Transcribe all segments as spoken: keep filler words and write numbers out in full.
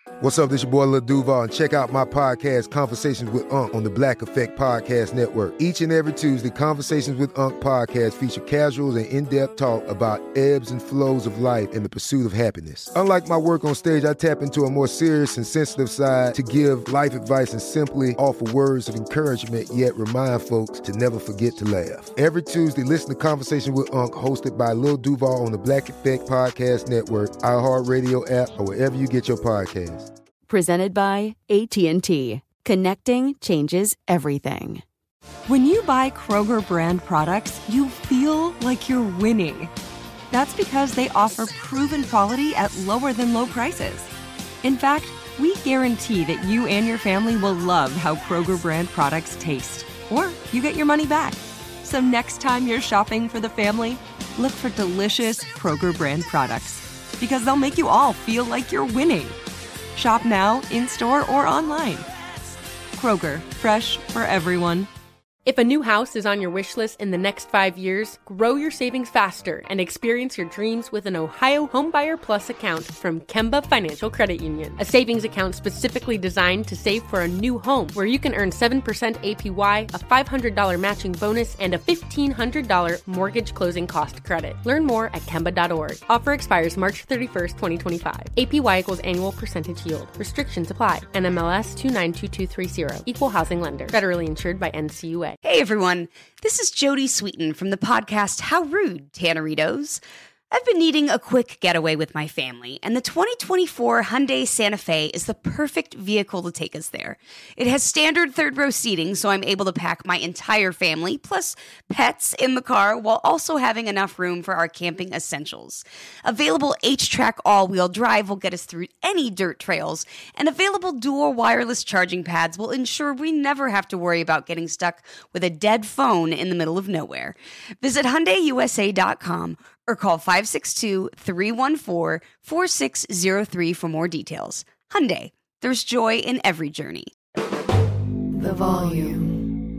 What's up, this your boy Lil Duval, and check out my podcast, Conversations with Unc, on the Black Effect Podcast Network. Each and every Tuesday, Conversations with Unc podcast feature casuals and in-depth talk about ebbs and flows of life and the pursuit of happiness. Unlike my work on stage, I tap into a more serious and sensitive side to give life advice and simply offer words of encouragement, yet remind folks to never forget to laugh. Every Tuesday, listen to Conversations with Unc, hosted by Lil Duval on the Black Effect Podcast Network, iHeartRadio app, or wherever you get your podcasts. Presented by A T and T. Connecting changes everything. When you buy Kroger brand products, you feel like you're winning. That's because they offer proven quality at lower than low prices. In fact, we guarantee that you and your family will love how Kroger brand products taste, or you get your money back. So next time you're shopping for the family, look for delicious Kroger brand products, because they'll make you all feel like you're winning. Shop now, in-store, or online. Kroger, fresh for everyone. If a new house is on your wish list in the next five years, grow your savings faster and experience your dreams with an Ohio Homebuyer Plus account from Kemba Financial Credit Union. A savings account specifically designed to save for a new home, where you can earn seven percent A P Y, a five hundred dollars matching bonus, and a fifteen hundred dollars mortgage closing cost credit. Learn more at Kemba dot org. Offer expires March thirty-first, twenty twenty-five. A P Y equals annual percentage yield. Restrictions apply. N M L S two nine two two three zero. Equal housing lender. Federally insured by N C U A. Hey everyone, this is Jody Sweeten from the podcast How Rude, Tanneritos. I've been needing a quick getaway with my family, and the twenty twenty-four Hyundai Santa Fe is the perfect vehicle to take us there. It has standard third-row seating, so I'm able to pack my entire family, plus pets, in the car, while also having enough room for our camping essentials. Available H-Track all-wheel drive will get us through any dirt trails, and available dual wireless charging pads will ensure we never have to worry about getting stuck with a dead phone in the middle of nowhere. Visit Hyundai U S A dot com or call five six two, three one four, four six zero three for more details. Hyundai, there's joy in every journey. The Volume.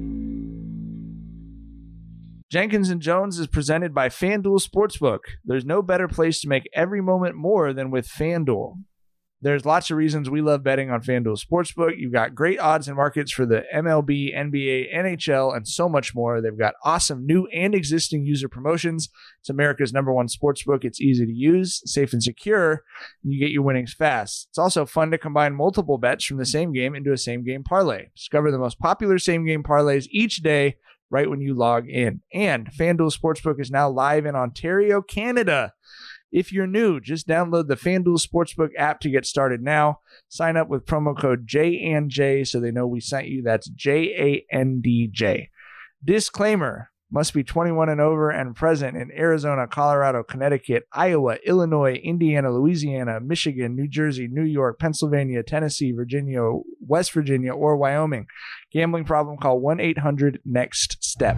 Jenkins and Jones is presented by FanDuel Sportsbook. There's no better place to make every moment more than with FanDuel. There's lots of reasons we love betting on FanDuel Sportsbook. You've got great odds and markets for the M L B, N B A, N H L, and so much more. They've got awesome new and existing user promotions. It's America's number one sportsbook. It's easy to use, safe and secure, and you get your winnings fast. It's also fun to combine multiple bets from the same game into a same-game parlay. Discover the most popular same-game parlays each day right when you log in. And FanDuel Sportsbook is now live in Ontario, Canada. If you're new, just download the FanDuel Sportsbook app to get started now. Sign up with promo code J N J so they know we sent you. That's J A N D J. Disclaimer: must be twenty-one and over and present in Arizona, Colorado, Connecticut, Iowa, Illinois, Indiana, Louisiana, Michigan, New Jersey, New York, Pennsylvania, Tennessee, Virginia, West Virginia, or Wyoming. Gambling problem? Call one eight hundred next step.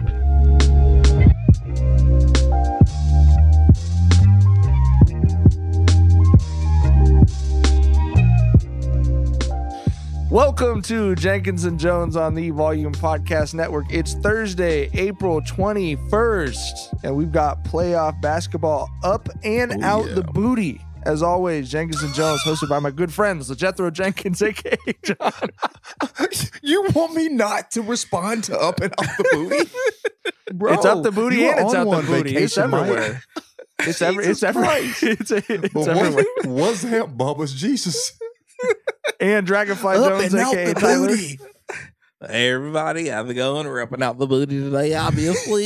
Welcome to Jenkins and Jones on the Volume Podcast Network. It's Thursday, April twenty-first, and we've got playoff basketball up and oh, out yeah. the booty. As always, Jenkins and Jones, hosted by my good friends, LeJethro Jenkins, a k a. John. You want me not to respond to up and out the booty? Bro, it's up the booty and it's out the booty. It's everywhere. It's, every, it's everywhere. It's, it's, it's everywhere. What's that, Bubba's Jesus? And Dragonfly up Jones, a k a. Tyler. Booty. Hey, everybody. How's it going? We're up and out the booty today, obviously.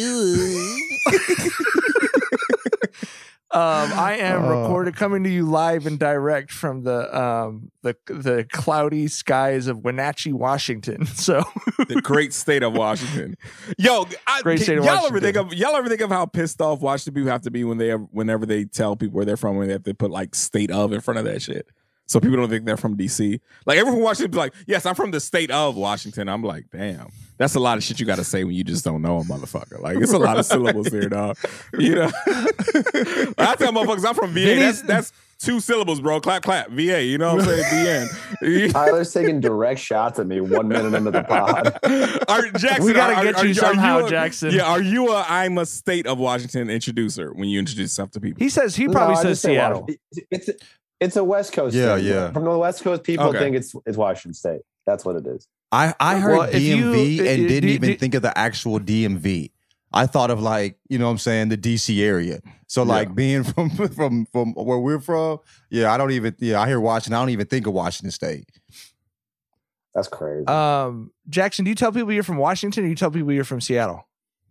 um, I am uh, recorded, coming to you live and direct from the um, the the cloudy skies of Wenatchee, Washington. So the great state of Washington. Yo, I, great state of y'all Washington. Ever think of, y'all ever think of how pissed off Washington people have to be when they whenever they tell people where they're from, when they have to put like state of in front of that shit? So people don't think they're from D C. Like, everyone from Washington be like, yes, I'm from the state of Washington. I'm like, damn, that's a lot of shit you got to say when you just don't know a motherfucker. Like, it's a lot of syllables there, dog. You know? I tell motherfuckers I'm from V A. That's, that's two syllables, bro. Clap, clap. V A. You know what I'm saying? The end. Tyler's taking direct shots at me one minute into the pod. Are, Jackson, we got to get are, you are, somehow, are you a, Jackson. Yeah, are you a I'm a state of Washington introducer when you introduce yourself to people? He says, he probably no, says Seattle. It's, It's a West Coast Yeah, thing. yeah. From the West Coast, people Okay. think it's it's Washington State. That's what it is. I, I heard Well, if D M V you- and it- didn't it- even it- think of the actual D M V. I thought of like, you know what I'm saying, the D C area. So like Yeah. being from from from where we're from, yeah, I don't even yeah, I hear Washington, I don't even think of Washington State. That's crazy. Um, Jackson, do you tell people you're from Washington or you tell people you're from Seattle?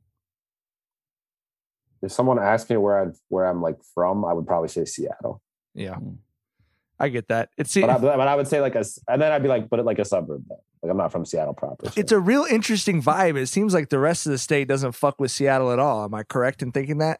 if someone asked me where I where I'm like from, I would probably say Seattle. Yeah, I get that. It's But I, but I would say like a, and then I'd be like, but like a suburb. Though. Like I'm not from Seattle proper. So. it's a real interesting vibe. It seems like the rest of the state doesn't fuck with Seattle at all. Am I correct in thinking that?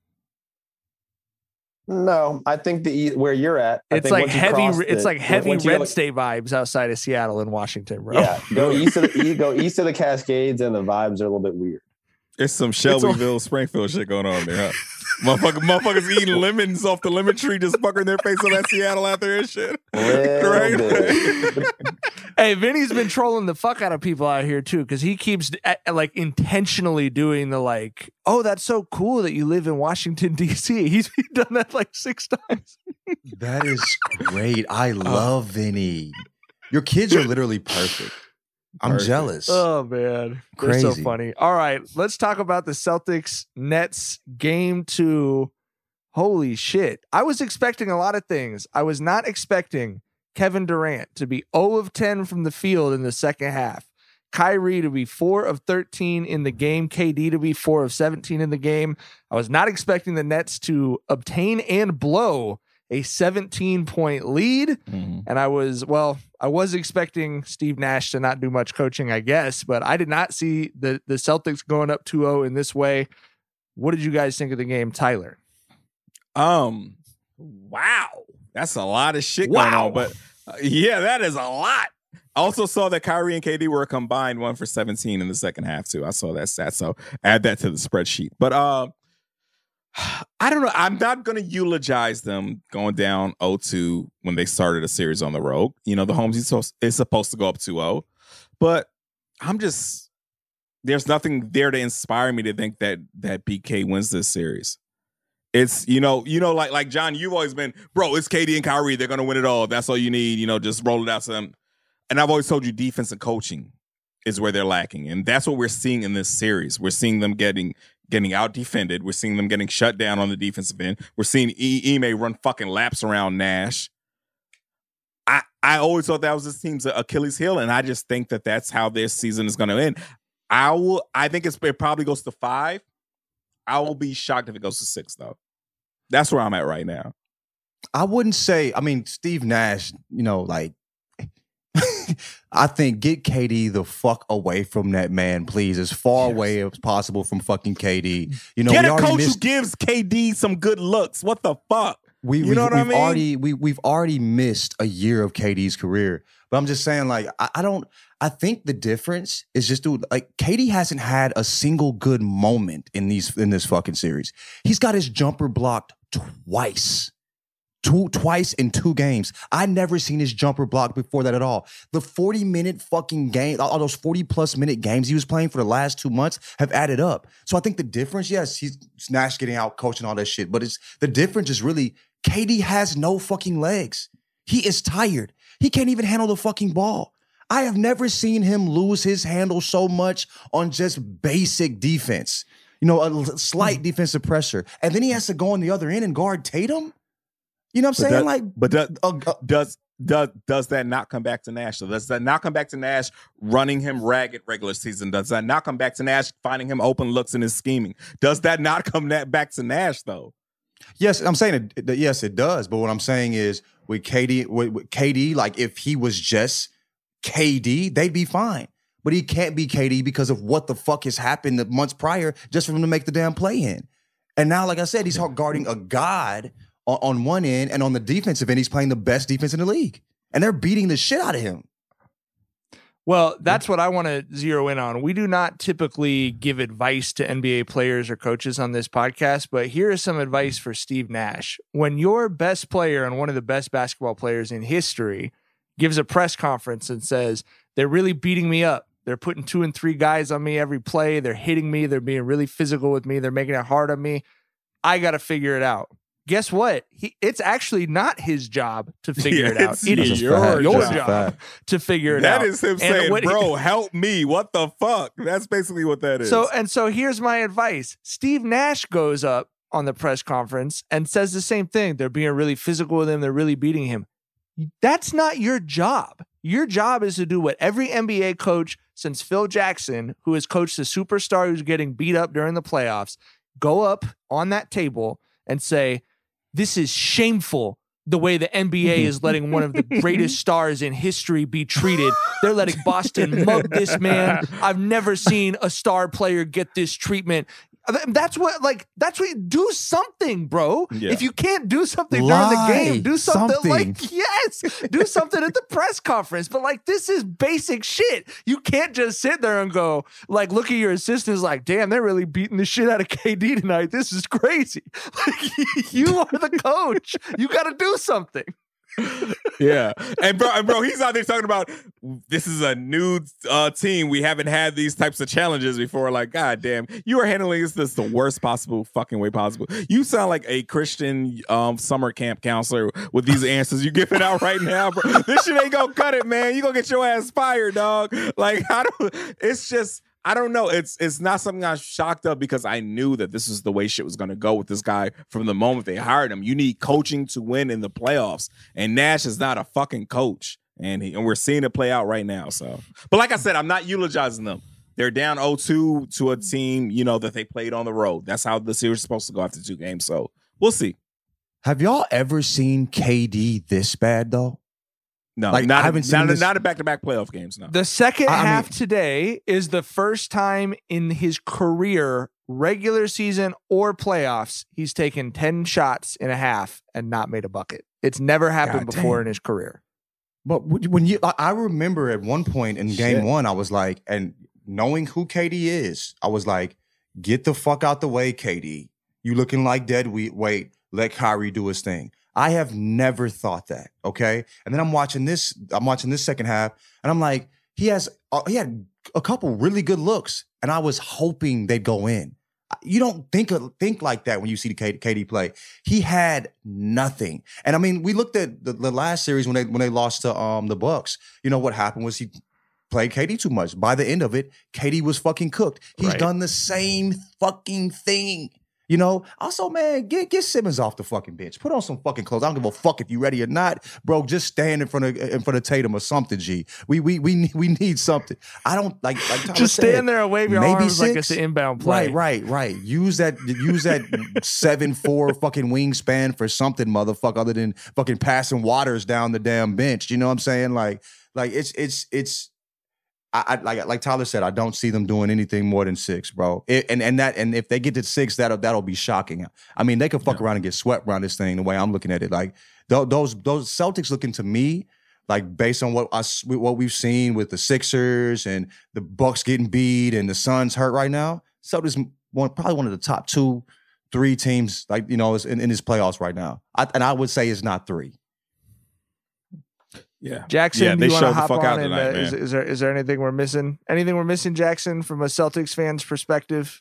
No, I think the e- where you're at. I It's think like once you heavy. cross It's the- like heavy once you red go, like- state vibes outside of Seattle and Washington, bro. Yeah, go east of the e- go east of the Cascades, and the vibes are a little bit weird. It's some Shelbyville, Springfield shit going on there, huh? Motherfucker, motherfuckers eating lemons off the lemon tree, just fucking their face on that Seattle out there and shit. Right? Hey, Vinny's been trolling the fuck out of people out here too, because he keeps uh, like intentionally doing the like, oh, that's so cool that you live in Washington D C. He's done that like six times. That is great. I love Vinny. Your kids are literally perfect. I'm Perfect. jealous. Oh man, they're so Crazy. funny. All right, let's talk about the Celtics Nets game two. Holy shit! I was expecting a lot of things. I was not expecting Kevin Durant to be zero of ten from the field in the second half. Kyrie to be four of thirteen in the game. K D to be four of seventeen in the game. I was not expecting the Nets to obtain and blow a seventeen point lead. Mm-hmm. And I was, well, I was expecting Steve Nash to not do much coaching, I guess, but I did not see the, the Celtics going up two oh in this way. What did you guys think of the game, Tyler? Um, wow, that's a lot of shit going Wow. on. But uh, yeah, that is a lot. I also saw that Kyrie and K D were combined one for seventeen in the second half too. I saw that stat, so add that to the spreadsheet. But uh, I don't know. I'm not going to eulogize them going down oh two when they started a series on the road. You know, the home is supposed, is supposed to go up two oh, but I'm just there's nothing there to inspire me to think that that B K wins this series. It's, you know, you know, like like John, you've always been, bro, it's K D and Kyrie. They're going to win it all. That's all you need. You know, just roll it out to them. And I've always told you defense and coaching is where they're lacking. And that's what we're seeing in this series. We're seeing them getting getting out defended. We're seeing them getting shut down on the defensive end. We're seeing e- Ime run fucking laps around Nash. I, I always thought that was this team's Achilles heel. And I just think that that's how this season is going to end. I will, I think it's, it probably goes to five. I will be shocked if it goes to six, though. That's where I'm at right now. I wouldn't say, I mean, Steve Nash, you know, like, I think get K D the fuck away from that man, please, as far Yes. away as possible from fucking K D. You know, Get we a already coach missed, who gives K D some good looks. What the fuck? we, you we, know what we've I mean? already we we've already missed a year of K D's career. But I'm just saying, like, I, I don't. I think the difference is just, dude, like K D hasn't had a single good moment in these in this fucking series. He's got his jumper blocked twice. Two, twice in two games. I never seen his jumper blocked before that at all. The forty minute fucking game, all those forty plus minute games he was playing for the last two months have added up. So I think the difference, yes, he's Nash getting out, coaching all that shit, but it's the difference is really K D has no fucking legs. He is tired. He can't even handle the fucking ball. I have never seen him lose his handle so much on just basic defense. You know, a slight defensive pressure. And then he has to go on the other end and guard Tatum? You know what I'm But saying? that- like, but that, uh, uh, does does does that not come back to Nash? So does that not come back to Nash running him ragged regular season? Does that not come back to Nash finding him open looks in his scheming? Does that not come that back to Nash though? yes, I'm saying it, it- yes, it does. But what I'm saying is with K D, with, with K D, like if he was just K D, they'd be fine. But he can't be K D because of what the fuck has happened the months prior just for him to make the damn play in. And now, like I said, he's guarding a god on, on one end, and on the defensive end, he's playing the best defense in the league. And they're beating the shit out of him. Well, that's what I want to zero in on. We do not typically give advice to N B A players or coaches on this podcast, but here is some advice for Steve Nash. When your best player and one of the best basketball players in history gives a press conference and says, they're really beating me up. They're putting two and three guys on me every play. They're hitting me. They're being really physical with me. They're making it hard on me. I got to figure it out. guess what? He, it's actually not his job to figure Yeah, it out. it's It is your your job. job to figure it That out. is him And saying, what he- bro, help me. What the fuck? That's basically what that is. So and so here's my advice. Steve Nash goes up on the press conference and says the same thing. They're being really physical with him. They're really beating him. That's not your job. Your job is to do what every N B A coach since Phil Jackson, who has coached a superstar who's getting beat up during the playoffs, go up on that table and say, this is shameful the way the N B A is letting one of the greatest stars in history be treated. They're letting Boston mug this man. I've never seen a star player get this treatment. That's what, like, that's what, do something, bro. Yeah. If you can't do something Lie. during the game, do something, Something. like, yes, do something at the press conference. But, like, this is basic shit. You can't just sit there and go, like, look at your assistants like, damn, they're really beating the shit out of K D tonight. This is crazy. Like, you are the coach. You got to do something. Yeah, and bro, and bro, he's out there talking about this is a new uh, team. We haven't had these types of challenges before. Like, god damn, you are handling this, this the worst possible fucking way possible. You sound like a Christian um, summer camp counselor with these answers you giving out right now, bro. This shit ain't gonna cut it, man. You gonna get your ass fired, dog. Like, I don't. It's just. I don't know. It's it's not something I'm shocked of because I knew that this is the way shit was going to go with this guy from the moment they hired him. You need coaching to win in the playoffs, and Nash is not a fucking coach, and he, and we're seeing it play out right now. So, but like I said, I'm not eulogizing them. They're down oh two to a team, you know, that they played on the road. That's how the series is supposed to go after two games. So we'll see. Have y'all ever seen K D this bad though? No, Like, not I haven't a, seen not, this- not a back-to-back playoff games. No. The second I mean- half today is the first time in his career, regular season or playoffs, he's taken ten shots in a half and not made a bucket. It's never happened God before damn. in his career. But when you, I I remember at one point in game Shit. one, I was like, and knowing who K D is, I was like, get the fuck out the way, K D. You looking like dead weight. Wait, let Kyrie do his thing. I have never thought that. Okay, and then I'm watching this. I'm watching this second half, and I'm like, he has, uh, he had a couple really good looks, and I was hoping they'd go in. You don't think of, think like that when you see the K D play. He had nothing, and I mean, we looked at the, the last series when they when they lost to um the Bucks. You know what happened was he played K D too much. By the end of it, K D was fucking cooked. He's Right. done the same fucking thing. You know, also, man, get get Simmons off the fucking bench. Put on some fucking clothes. I don't give a fuck if you ready or not, bro. Just stand in front of in front of Tatum or something. G, we we we need- we need something. I don't like like Tyler Just said, stand there and wave your maybe arms like six? it's an inbound play. Right, right, right. Use that use that seven four fucking wingspan for something, motherfucker, other than fucking passing waters down the damn bench. You know what I'm saying? Like like it's it's it's. I, I like like Tyler said, I don't see them doing anything more than six, bro. It, and and that and if they get to six, that'll that'll be shocking. I mean, they could fuck around and get swept around this thing. The way I'm looking at it, like th- those those Celtics looking to me, like based on what us what we've seen with the Sixers and the Bucks getting beat and the Suns hurt right now. Celtics one probably one of the top two, three teams, like you know, is in, in his playoffs right now. I, and I would say it's not three. Yeah, Jackson, yeah, do they you want to showed the hop fuck out on? And, tonight, uh, man. is, is there is there anything we're missing? Anything we're missing, Jackson, from a Celtics fan's perspective?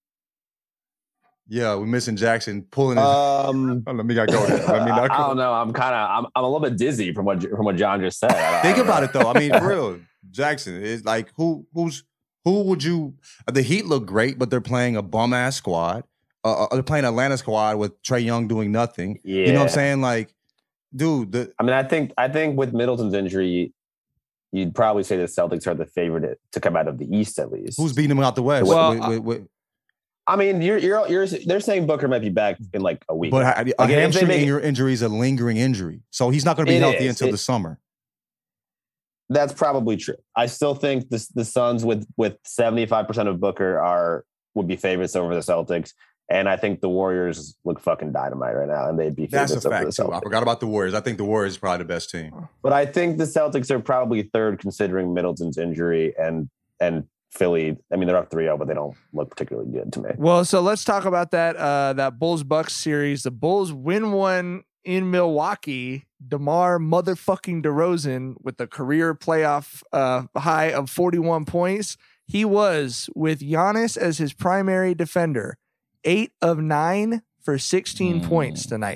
Yeah, we're missing Jackson pulling his. Um, oh, let me gotta go there. Let me I, not I go. don't know. I'm kind of I'm, I'm a little bit dizzy from what from what John just said. I, I Think don't about know. it though. I mean, for real, Jackson is like who who's who would you? The Heat look great, but they're playing a bum ass squad. Uh, they're playing Atlanta squad with Trae Young doing nothing. Yeah. You know what I'm saying? Like, dude, the, I mean, I think I think with Middleton's injury, you'd probably say the Celtics are the favorite to come out of the East at least. who's beating them out the West? Well, With- with- with- I mean, you're you're you're they're saying Booker might be back in like a week. but a, a Like, if they hamstring make- injury, injury is a lingering injury, so he's not going to be It healthy is. until It- the summer. That's probably true. I still think the the Suns with with seventy-five percent of Booker are would be favorites over the Celtics. And I think the Warriors look fucking dynamite right now, and they'd be That's favorites a over fact the too. I Celtics. forgot about the Warriors. I think the Warriors is probably the best team. But I think the Celtics are probably third considering Middleton's injury and and Philly. I mean, they're up three oh, but they don't look particularly good to me. Well, so let's talk about that uh, that Bulls Bucks series. The Bulls win one in Milwaukee. DeMar motherfucking DeRozan with the career playoff uh, high of forty-one points. He was with Giannis as his primary defender. Eight of nine for sixteen Mm. points tonight.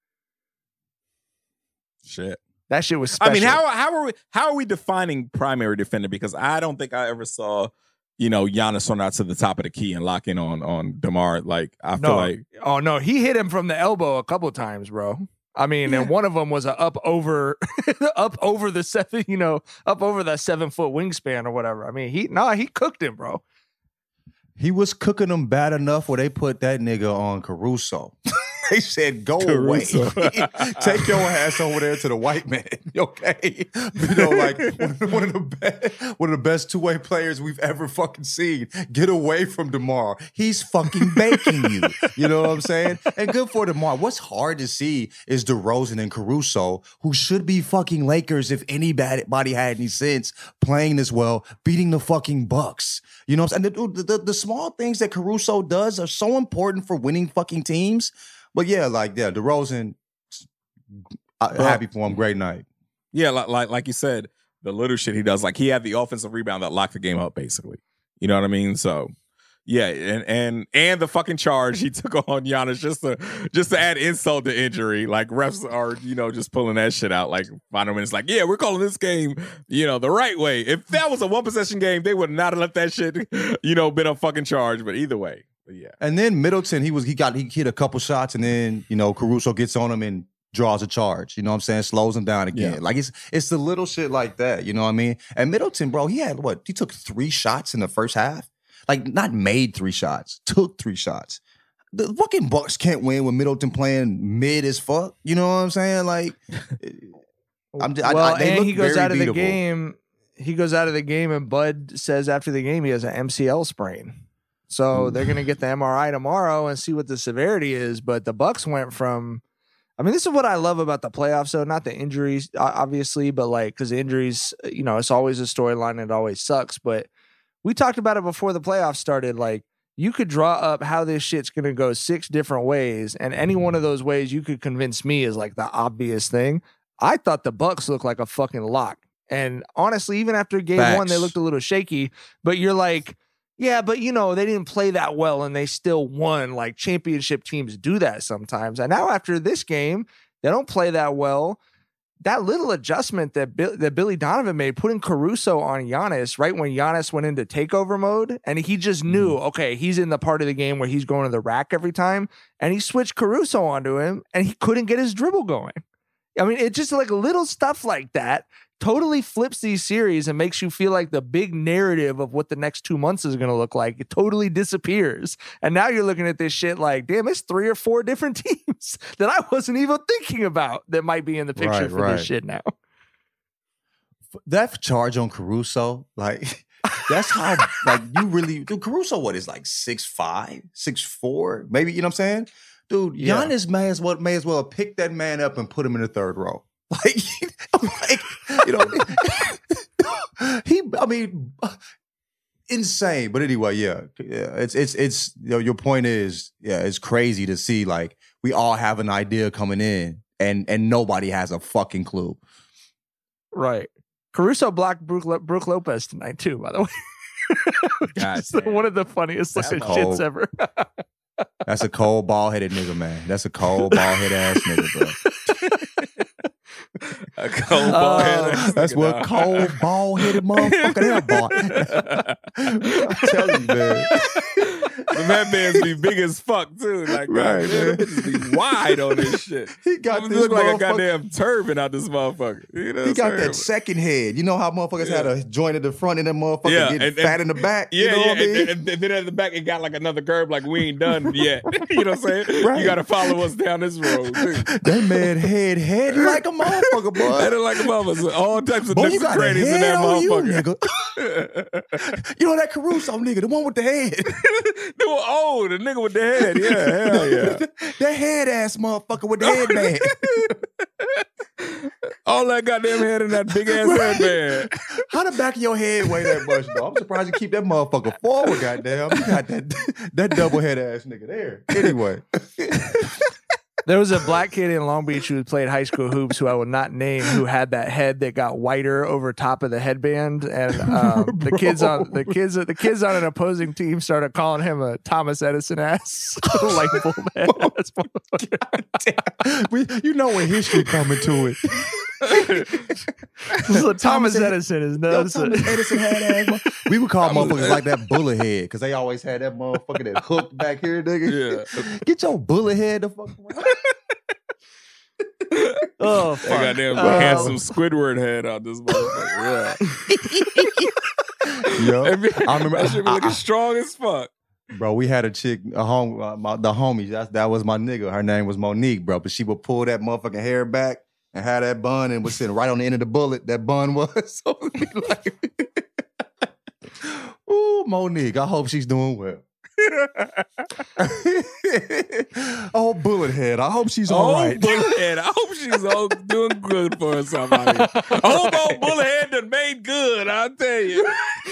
Shit. That shit was special. I mean, how how are we how are we defining primary defender? Because I don't think I ever saw, you know, Giannis run out to the top of the key and lock in on on DeMar. Like I feel no. like Oh no, he hit him from the elbow a couple times, bro. I mean, yeah. and one of them was a up over up over the seven, you know, up over that seven foot wingspan or whatever. I mean, he no, nah, he cooked him, bro. He was cooking them bad enough where they put that nigga on Caruso. They said, go Caruso. away. Take your ass over there to the white man. Okay. You know, like one of the, one of the, be- one of the best two-way players we've ever fucking seen. Get away from DeMar. He's fucking baking you. You know what I'm saying? And good for DeMar. What's hard to see is DeRozan and Caruso, who should be fucking Lakers if anybody had any sense, playing this well, beating the fucking Bucks. You know what I'm saying? The, the, the, the small things that Caruso does are so important for winning fucking teams. But yeah, like, yeah, DeRozan, I, happy for him. Great night. Yeah, like, like like you said, the little shit he does. Like, he had the offensive rebound that locked the game up, basically. You know what I mean? So, yeah, and and and the fucking charge he took on Giannis just to just to add insult to injury. Like, refs are, you know, just pulling that shit out. Like, final minutes, like, yeah, we're calling this game, you know, the right way. If that was a one possession game, they would not have let that shit, you know, been a fucking charge. But either way. But yeah. And then Middleton, he was he got he hit a couple shots, and then, you know, Caruso gets on him and draws a charge. You know what I'm saying? Slows him down again. Yeah. Like, it's it's the little shit like that. You know what I mean? And Middleton, bro, he had what? He took three shots in the first half. Like, not made three shots, took three shots. The fucking Bucks can't win with Middleton playing mid as fuck. You know what I'm saying? Like, I'm just, well, I, I, they and look he goes very out of beatable. the game. He goes out of the game, and Bud says after the game he has an M C L sprain. So they're going to get the M R I tomorrow and see what the severity is. But the Bucks went from, I mean, this is what I love about the playoffs. So not the injuries, obviously, but like, because injuries, you know, it's always a storyline. It always sucks. But we talked about it before the playoffs started. Like, you could draw up how this shit's going to go six different ways. And any one of those ways you could convince me is like the obvious thing. I thought the Bucks looked like a fucking lock. And honestly, even after game Facts. one, they looked a little shaky. But you're like, yeah, but, you know, they didn't play that well and they still won. Like, championship teams do that sometimes. And now after this game, they don't play that well. That little adjustment that Bill, that Billy Donovan made, putting Caruso on Giannis right when Giannis went into takeover mode, and he just knew, okay, he's in the part of the game where he's going to the rack every time, and he switched Caruso onto him, and he couldn't get his dribble going. I mean, it's just like little stuff like that totally flips these series and makes you feel like the big narrative of what the next two months is going to look like. It totally disappears. And now you're looking at this shit like, damn, it's three or four different teams that I wasn't even thinking about that might be in the picture Right, for right. this shit now. That charge on Caruso, like, that's how, like, you really, dude, Caruso, what is like six five, six four, maybe, you know what I'm saying? Dude, Yeah. Giannis may as well may as well pick that man up and put him in the third row. Like, like, you know, he, I mean, insane. But anyway, yeah, yeah, it's it's it's you know, your point is, yeah, it's crazy to see like we all have an idea coming in and and nobody has a fucking clue. Right. Caruso blocked Brook, Lo- Brook Lopez tonight too, by the way. God It's damn. one of the funniest That's looking cold. shits ever. That's a cold ball headed nigga, man. That's a cold ball headed ass nigga, bro. A cold ball Uh, head. That's what cold ball headed motherfucker that boy. I'm telling you, man. The man man's be big as fuck too. Like, Right, right, man. man. Bitches be wide on this shit. He got It this look like a motherfucker- goddamn turban out this motherfucker. You know He what got I'm that saying? second head. You know how motherfuckers had a joint at the front and that motherfucker Yeah, getting and- and- fat in the back? Yeah, you know yeah, what I mean? and, and, and then at the back it got like another curve, like we ain't done yet. You know what I'm saying? Right. You got to follow us down this road too. That man head head like a motherfucker, boy. That is like a motherfucker. All types of Boy, nooks you and got a crannies in head that on you, motherfucker. nigga. You know that Caruso nigga, the one with the head. They were old, the nigga with the head. Yeah, hell yeah. That head ass motherfucker with the headband. All that goddamn head in that big ass headband. How the back of your head weigh that much, though? I'm surprised you keep that motherfucker forward, goddamn. You got that that double head ass nigga there. Anyway. There was a black kid in Long Beach who played high school hoops who I will not name, who had that head that got whiter over top of the headband, and um, the kids on the kids the kids on an opposing team started calling him a Thomas Edison ass, light bulb ass. we, you know when history coming to it. So Thomas Edison is nuts. Yo, Thomas Edison had ass. We would call motherfuckers like that bullet head because they always had that motherfucker that hooked back here, nigga. Yeah. Get your bullet head the fuck around. Oh, That fuck. goddamn Uh, handsome Squidward head out this motherfucker. Yeah. Yo, Every- I remember. that shit be I- looking I- strong as fuck. Bro, we had a chick, a home, uh, my, the homie. That's, that was my nigga. Her name was Monique, bro. But she would pull that motherfucking hair back and had that bun and was sitting right on the end of the bullet. That bun was. So it'd be like, ooh, Monique. I hope she's doing well. Oh, bullet head. I hope she's all Oh, right. Bullethead. I hope she's all doing good for herself out here. I hope old Bullethead done made good, I'll tell you.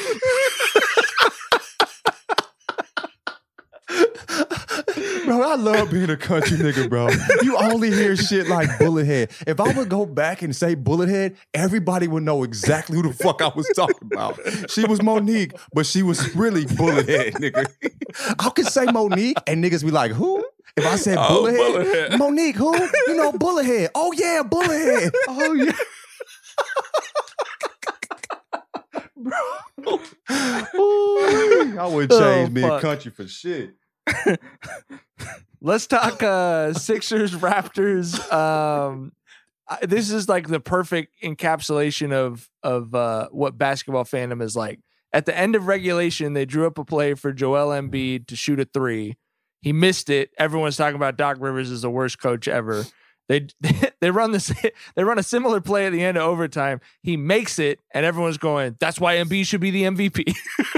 Bro, I love being a country nigga, bro. You only hear shit like bullet head. If I would go back and say bullet head, everybody would know exactly who the fuck I was talking about. She was Monique, but she was really bullet head, nigga. I could say Monique and niggas be like, who? If I said Oh, bullet head, bullet head. Monique, who? You know, bullet head. Oh yeah, bullet head. Oh yeah. Bro. Ooh, I would change Oh, me a fuck. country for shit. Let's talk uh, Sixers, Raptors. Um, I- this is like the perfect encapsulation of of uh, what basketball fandom is like. At the end of regulation, they drew up a play for Joel Embiid to shoot a three. He missed it. Everyone's talking about Doc Rivers is the worst coach ever. They they run this they run a similar play at the end of overtime. He makes it, and everyone's going, "That's why Embiid should be the M V P."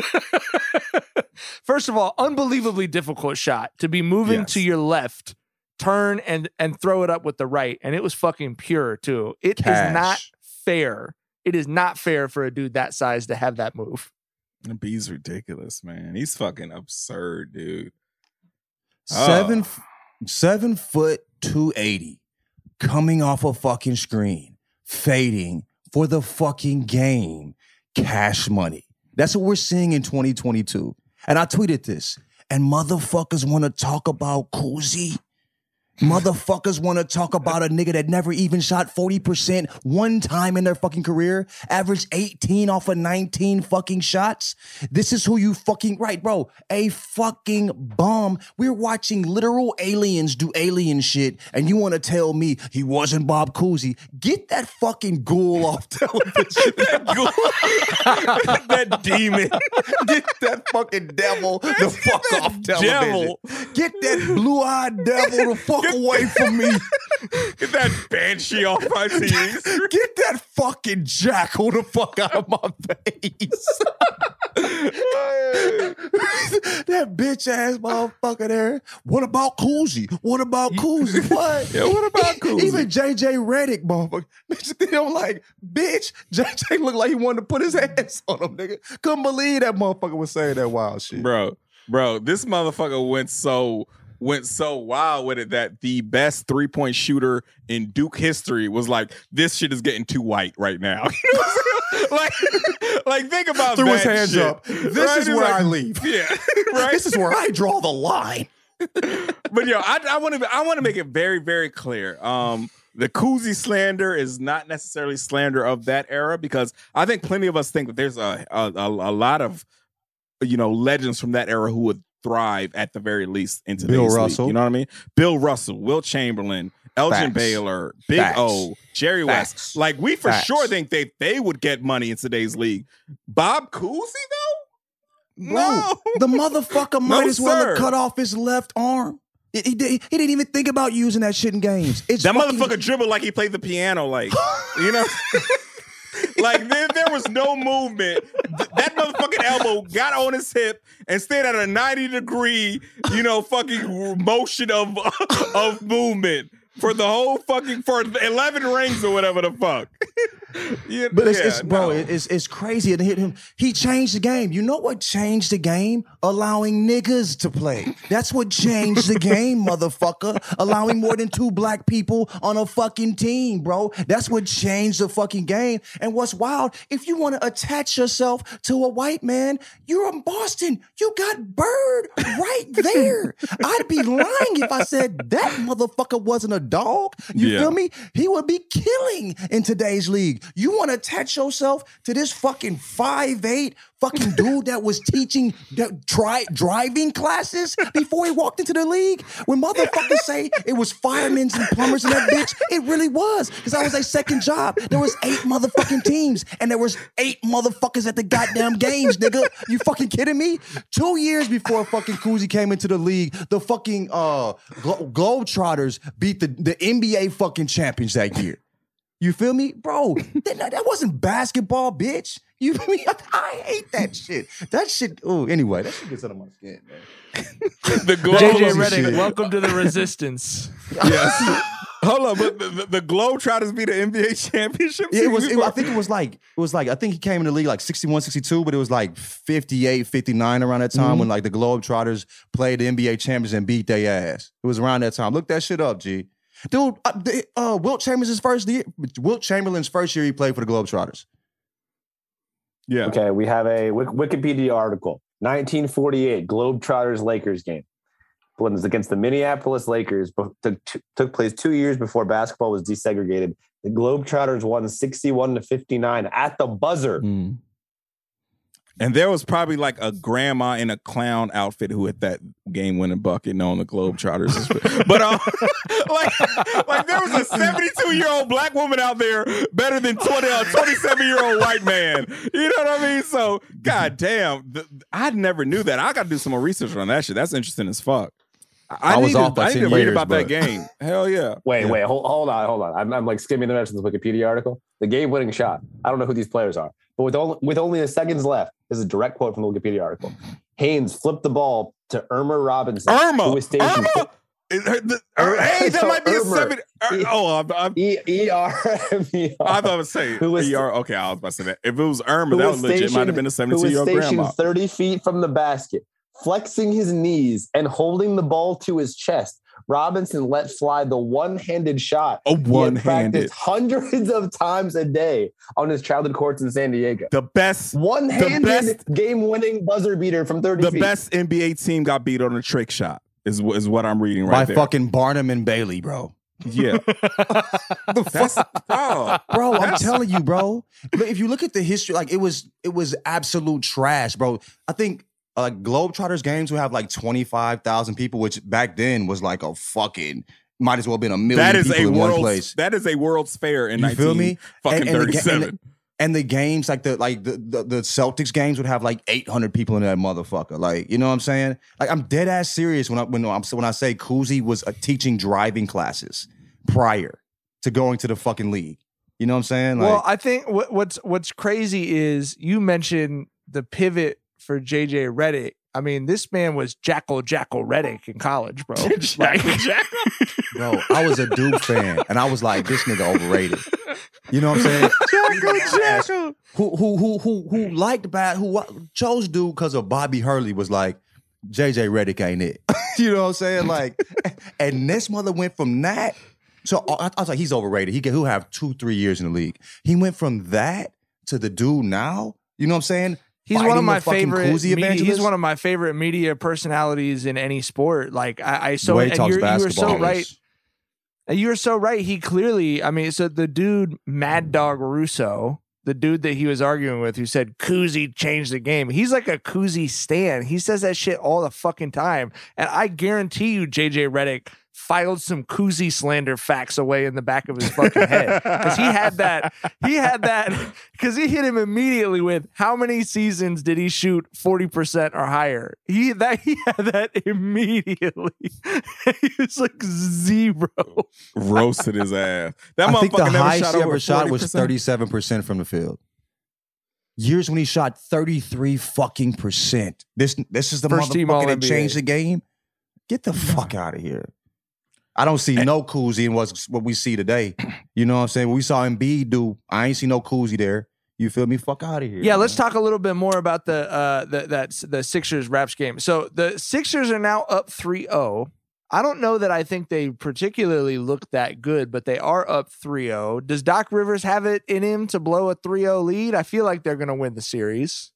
First of all, unbelievably difficult shot to be moving Yes. to your left, turn and and throw it up with the right, and it was fucking pure too. It Cash. is not fair. It is not fair for a dude that size to have that move. Embiid's ridiculous, man. He's fucking absurd, dude. Seven, Oh. seven foot two eighty, coming off a fucking screen, fading for the fucking game. Cash money. That's what we're seeing in twenty twenty-two. And I tweeted this. And motherfuckers want to talk about Cousy. Motherfuckers want to talk about a nigga that never even shot forty percent one time in their fucking career, averaged eighteen off of nineteen fucking shots. This is who you fucking, right, bro. A fucking bum. We're watching literal aliens do alien shit, and you want to tell me he wasn't Bob Cousy. Get that fucking ghoul off television. That demon. Get that fucking devil the fuck off television. devil. Get that blue-eyed devil the fuck away from me. Get that banshee off my teeth. Get that fucking jackal the fuck out of my face. That bitch ass motherfucker there. What about Cousy? What about Cousy? What? Yeah, what about Cousy? Even J J Redick, motherfucker. I'm like, bitch, J J looked like he wanted to put his hands on him, nigga. Couldn't believe that motherfucker was saying that wild shit. Bro, bro, this motherfucker went so went so wild with it that the best three-point shooter in Duke history was like, this shit is getting too white right now. You know what I'm saying? Like, like think about Threw that his hands shit. up. This Right? is He's where like, I leave. Yeah, right. This is where I draw the line. But yo, I, I want to I want to make it very, very clear. Um, the Cousy slander is not necessarily slander of that era, because I think plenty of us think that there's a a, a, a lot of, you know, legends from that era who would thrive at the very least in today's Bill league. Russell. You know what I mean? Bill Russell, Will Chamberlain, Elgin Facts. Baylor, Big Facts. O, Jerry Facts. West. Like, we for Facts. sure think they they would get money in today's league. Bob Cousy though? Bro, No. the motherfucker might No, as well sir. have cut off his left arm. He, he, did- he didn't even think about using that shit in games. It's That fucking- motherfucker dribbled like he played the piano, like, you know? Like, there, there was no movement. Th- That motherfucking elbow got on his hip and stayed at a ninety degree, you know, fucking motion of of movement for the whole fucking, for eleven rings or whatever the fuck. Yeah, But it's, yeah, it's bro, no. it- it's it's crazy. It hit him. He changed the game. You know what changed the game? Allowing niggas to play. That's what changed the game, motherfucker. Allowing more than two black people on a fucking team, bro. That's what changed the fucking game. And what's wild, if you want to attach yourself to a white man, you're in Boston. You got Bird right there. I'd be lying if I said that motherfucker wasn't a dog. You Yeah. feel me? He would be killing in today's league. You want to attach yourself to this fucking five eight fucking dude that was teaching that tri- driving classes before he walked into the league? When motherfuckers say it was firemen and plumbers and that bitch, it really was. Because I was a second job. There was eight motherfucking teams and there was eight motherfuckers at the goddamn games, nigga. You fucking kidding me? Two years before fucking Kuzi came into the league, the fucking uh, Glo- Globetrotters beat the, the N B A fucking champions that year. You feel me? Bro, that, that wasn't basketball, bitch. You feel me? I, I hate that shit. That shit, oh, anyway, that shit gets under my skin, man. The J J Globe- Redick, welcome to the Resistance. Yes. Hold on, but the, the, the Globetrotters beat the N B A championship. Yeah, it was, season? it, I think it was like, it was like, I think he came in the league like sixty-one, sixty-two, but it was like fifty-eight, fifty-nine around that time Mm-hmm. when like the Globetrotters played the N B A champions and beat their ass. It was around that time. Look that shit up, G. Dude, uh, the, uh, Wilt Chamberlain's first year, Wilt Chamberlain's first year he played for the Globetrotters. Yeah. Okay, we have a Wik- Wikipedia article. nineteen forty-eight Globetrotters Lakers game. It was against the Minneapolis Lakers. But took, took place two years before basketball was desegregated. The Globetrotters won sixty-one to fifty-nine at the buzzer. Mm. And there was probably like a grandma in a clown outfit who hit that game-winning bucket knowing the Globetrotters. But uh, like, like there was a seventy-two-year-old black woman out there better than twenty, uh, twenty-seven-year-old white man. You know what I mean? So, goddamn, th- I never knew that. I got to do some more research on that shit. That's interesting as fuck. I, I was need off to, by I need ten to read years, about but- that game. Hell yeah. Wait, Yeah. wait, hold, hold on, hold on. I'm, I'm like skimming the rest of this Wikipedia article. The game-winning shot. I don't know who these players are, but with only, with only the seconds left, this is a direct quote from the Wikipedia article. Haynes flipped the ball to Irma Robinson, Irma! who was stationed. Irma! Is her- the- her- hey, that So might be a Irma. seven. er, oh, I'm, I'm, E E R M E R. I thought I was saying Who was- E R. Okay, I was about to say that. If it was Irma, who that was was legit. Might have stationed- been a who seventy-two-year-old was stationed grandma. thirty feet from the basket, flexing his knees and holding the ball to his chest. Robinson let fly the one-handed shot. A He had one-handed. practiced hundreds of times a day on his childhood courts in San Diego. The best, One-handed best- game-winning buzzer beater from thirty the feet. best N B A team got beat on a trick shot. Is wh- is what I'm reading By right there. fucking Barnum and Bailey, bro. Yeah, that's oh, Bro, I'm That's- telling you, bro. Look, if you look at the history, like it was, it was absolute trash, bro. I think uh, like Globetrotters games would have like twenty-five thousand people, which back then was like a fucking might as well have been a million that is people a in one world's place. that is a World's Fair in You feel nineteen me? fucking And- and the ga- thirty-seven. and the- And the games, like the like the, the the Celtics games, would have like eight hundred people in that motherfucker. Like, you know what I'm saying? Like, I'm dead ass serious when I when I'm when I say Kuzi was uh, teaching driving classes prior to going to the fucking league. You know what I'm saying? Like, Well, I think what, what's what's crazy is you mentioned the pivot for J J Redick. I mean, this man was Jackal Jackal Redick in college, bro. Like, bro, I was a Duke fan, and I was like, this nigga overrated. You know what I'm saying? Jackal Jackal. Who who who who who liked bad? Who wa- chose Duke because of Bobby Hurley was like, J J Redick ain't it. You know what I'm saying? Like, and this mother went from that. So I, I was like, he's overrated. He could who have two three years in the league. He went from that to the dude now. You know what I'm saying? He's one of Fighting my the fucking favorite. Kuzi Media, he's evangelist. one of my favorite media personalities in any sport. Like I, I The so way he and talks you're, you were basketball so is- right. And you were so right. He clearly, I mean, so the dude Mad Dog Russo, the dude that he was arguing with, who said Kuzi changed the game. He's like a Kuzi stan. He says that shit all the fucking time. And I guarantee you, J J Redick filed some Kuzi slander facts away in the back of his fucking head because he had that. He had that because he hit him immediately with how many seasons did he shoot forty percent or higher? He that he had that immediately. He was like zero. Roasted his ass. That I think motherfucker the never highest shot he over ever shot was forty percent. thirty-seven percent from the field. Years when he shot thirty-three fucking percent. This this is the First team motherfucker that All N B A. changed the game. Get the fuck out of here. I don't see no koozie in what's, what we see today. You know what I'm saying? What we saw Embiid do, I ain't see no koozie there. You feel me? Fuck out of here. Yeah, man. let's talk a little bit more about the uh the that the Sixers Raps game. So the Sixers are now up three oh. I don't know that I think they particularly look that good, but they are up three oh. Does Doc Rivers have it in him to blow a three oh lead? I feel like they're going to win the series.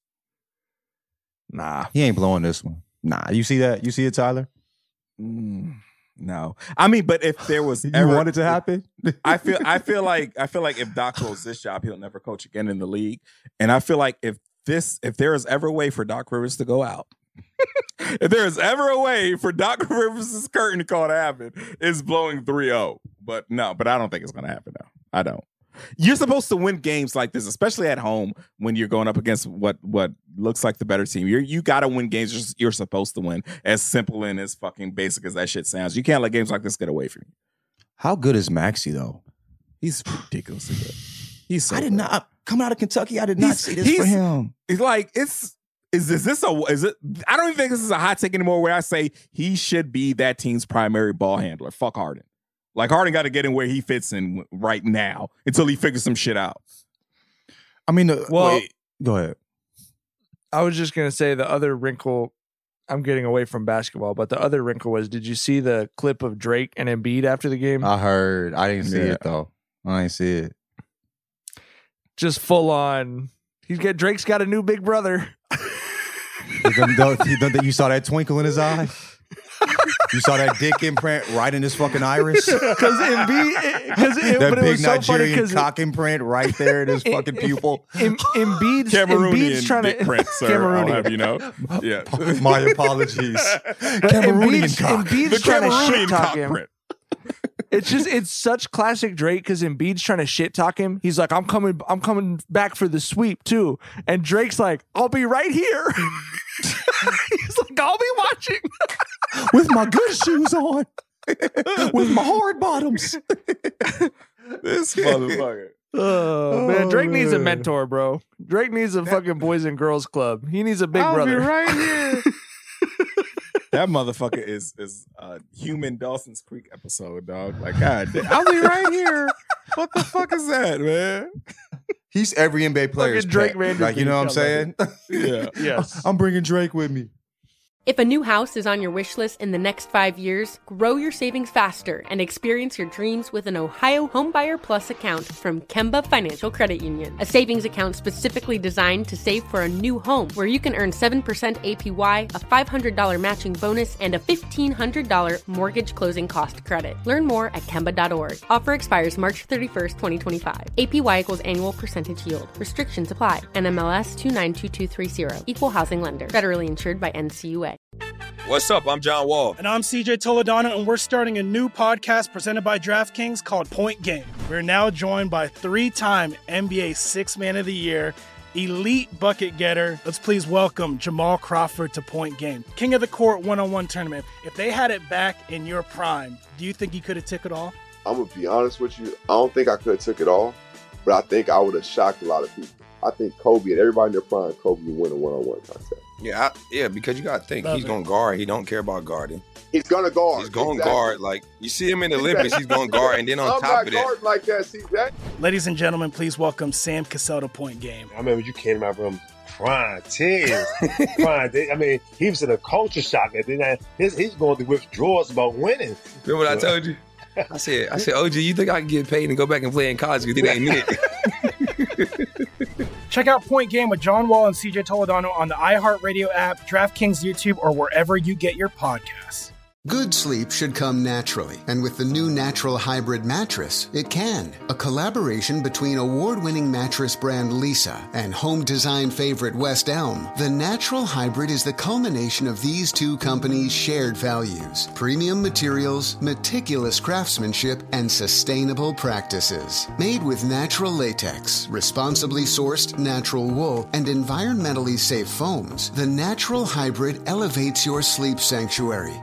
Nah. He ain't blowing this one. Nah. You see that? You see it, Tyler? Mm, no. I mean, but if there was You ever, want it to happen? I feel I feel like I feel like if Doc holds this job, he'll never coach again in the league. And I feel like if this if there is ever a way for Doc Rivers to go out, if there is ever a way for Doc Rivers' curtain call to happen, it's blowing three oh. But no, but I don't think it's gonna happen now. I don't. You're supposed to win games like this, especially at home when you're going up against what what looks like the better team. You're, you got to win games you're, you're supposed to win, as simple and as fucking basic as that shit sounds. You can't let games like this get away from you. How good is Maxey, though? He's ridiculously good. He's so I did good. not, coming out of Kentucky, I did not He's- see this he's- for him. It's like, it's, is, is this a, is it, I don't even think this is a hot take anymore where I say he should be that team's primary ball handler. Fuck Harden. Like, Harden got to get in where he fits in right now until he figures some shit out. I mean, the, Well- wait, go ahead. I was just going to say the other wrinkle, I'm getting away from basketball, but the other wrinkle was, did you see the clip of Drake and Embiid after the game? I heard. I didn't see Yeah. it, though. I didn't see it. Just full on. He's got Drake's got a new big brother. You don't- you don't think you saw that twinkle in his eye? You saw that dick imprint right in his fucking iris? Because Embiid, because it, That but it big was so funny Nigerian because cock imprint right there in his fucking pupil. Em, Embiid's, Embiid's Cameroonian trying dick to print, sir. I'll Cameroonian. have you know. Yeah. My apologies. But Cameroonian Embiid's, cock. Embiid's The trying to Cameroonian shit talk cock him. print. It's just it's such classic Drake because Embiid's trying to shit talk him. He's like, I'm coming, I'm coming back for the sweep too. And Drake's like, I'll be right here. He's like, I'll be watching. With my good shoes on. With my hard bottoms. This motherfucker. Oh, man, Drake needs a man. mentor, bro. Drake needs a fucking Boys and Girls Club. He needs a big I'll brother. be right here. That motherfucker is is a human Dawson's Creek episode, dog. Like, God, damn, I'll be right here. What the fuck is that, man? He's every N B A player's Fucking Drake pet. Like, you know what I'm saying? Yeah. Yes. I'm bringing Drake with me. If a new house is on your wish list in the next five years, grow your savings faster and experience your dreams with an Ohio Homebuyer Plus account from Kemba Financial Credit Union. A savings account specifically designed to save for a new home where you can earn seven percent A P Y, a five hundred dollars matching bonus, and a fifteen hundred dollars mortgage closing cost credit. Learn more at Kemba dot org. Offer expires March thirty-first, twenty twenty-five. A P Y equals annual percentage yield. Restrictions apply. N M L S two nine two two three zero. Equal housing lender. Federally insured by N C U A. What's up? I'm John Wall. And I'm C J Toledano, and we're starting a new podcast presented by DraftKings called Point Game. We're now joined by three-time N B A Sixth Man of the Year, elite bucket getter. Let's please welcome Jamal Crawford to Point Game. King of the Court one-on-one tournament. If they had it back in your prime, do you think you could have took it all? I'm going to be honest with you. I don't think I could have took it all, but I think I would have shocked a lot of people. I think Kobe and everybody in their prime, Kobe would win a one-on-one contest. Yeah, I, yeah, because you got to think Love he's it. going to guard. He don't care about guarding. He's going to guard. He's going to Exactly. guard. Like, you see him in the Olympics, he's going to guard. And then on I'm top not of that, guarding like that, see that? Ladies and gentlemen, please welcome Sam Cassell to Point Game. I remember you came out from prime ten. prime. I mean, he was in a culture shock. And then his, he's going through withdrawals about winning. remember what I told you? I said, I said, O G, you think I can get paid and go back and play in college because it ain't it? Check out Point Game with John Wall and C J Toledano on the iHeartRadio app, DraftKings YouTube, or wherever you get your podcasts. Good sleep should come naturally, and with the new Natural Hybrid mattress, it can. A collaboration between award-winning mattress brand Lisa and home design favorite West Elm, the Natural Hybrid is the culmination of these two companies' shared values: premium materials, meticulous craftsmanship, and sustainable practices. Made with natural latex, responsibly sourced natural wool, and environmentally safe foams, the Natural Hybrid elevates your sleep sanctuary. Indulge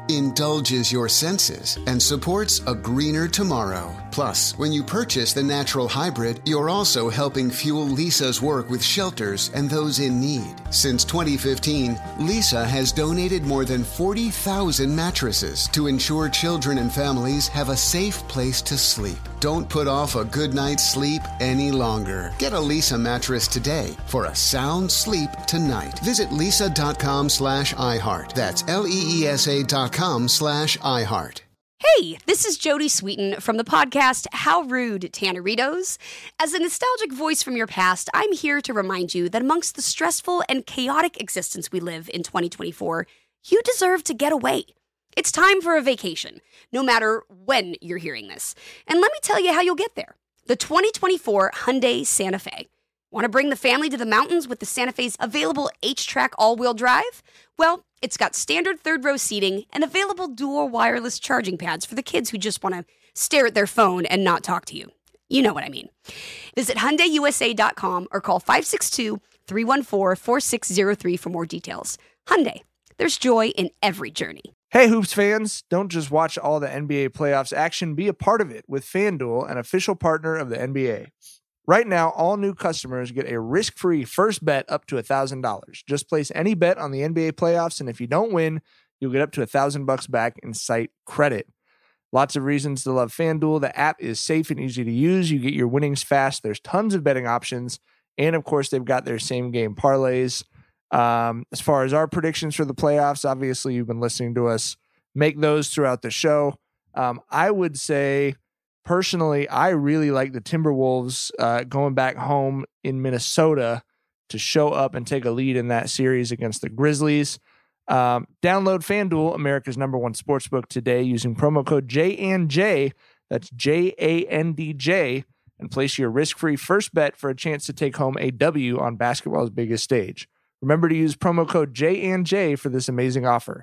indulges your senses and supports a greener tomorrow. Plus, when you purchase the natural hybrid, you're also helping fuel Lisa's work with shelters and those in need. Since twenty fifteen, Lisa has donated more than forty thousand mattresses to ensure children and families have a safe place to sleep. Don't put off a good night's sleep any longer. Get a Lisa mattress today for a sound sleep tonight. Visit lisa.com slash iHeart. That's L-E-E-S-A dot com slash iHeart. Hey, this is Jody Sweeten from the podcast How Rude, Tanneritos. As a nostalgic voice from your past, I'm here to remind you that amongst the stressful and chaotic existence we live in twenty twenty-four, you deserve to get away. It's time for a vacation, no matter when you're hearing this. And let me tell you how you'll get there. The twenty twenty-four Hyundai Santa Fe. Want to bring the family to the mountains with the Santa Fe's available H-Track all-wheel drive? Well, it's got standard third-row seating and available dual wireless charging pads for the kids who just want to stare at their phone and not talk to you. You know what I mean. Visit Hyundai U S A dot com or call five six two, three one four, four six zero three for more details. Hyundai, there's joy in every journey. Hey, Hoops fans, don't just watch all the N B A playoffs action. Be a part of it with FanDuel, an official partner of the N B A. Right now, all new customers get a risk-free first bet up to one thousand dollars. Just place any bet on the N B A playoffs, and if you don't win, you'll get up to one thousand bucks back in site credit. Lots of reasons to love FanDuel. The app is safe and easy to use. You get your winnings fast. There's tons of betting options. And, of course, they've got their same-game parlays. Um, as far as our predictions for the playoffs, obviously, you've been listening to us make those throughout the show. Um, I would say... Personally, I really like the Timberwolves uh, going back home in Minnesota to show up and take a lead in that series against the Grizzlies. Um, download FanDuel, America's number one sportsbook today using promo code J N J. That's J A N D J, and place your risk-free first bet for a chance to take home a W on basketball's biggest stage. Remember to use promo code J N J for this amazing offer.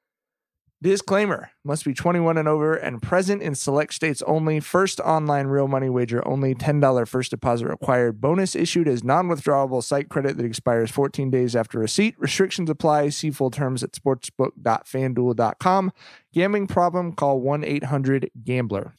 Disclaimer, must be twenty-one and over and present in select states only. First online real money wager only. ten dollars first deposit required. Bonus issued as non-withdrawable site credit that expires fourteen days after receipt. Restrictions apply. See full terms at sportsbook dot fanduel dot com. Gambling problem? Call one eight hundred gambler.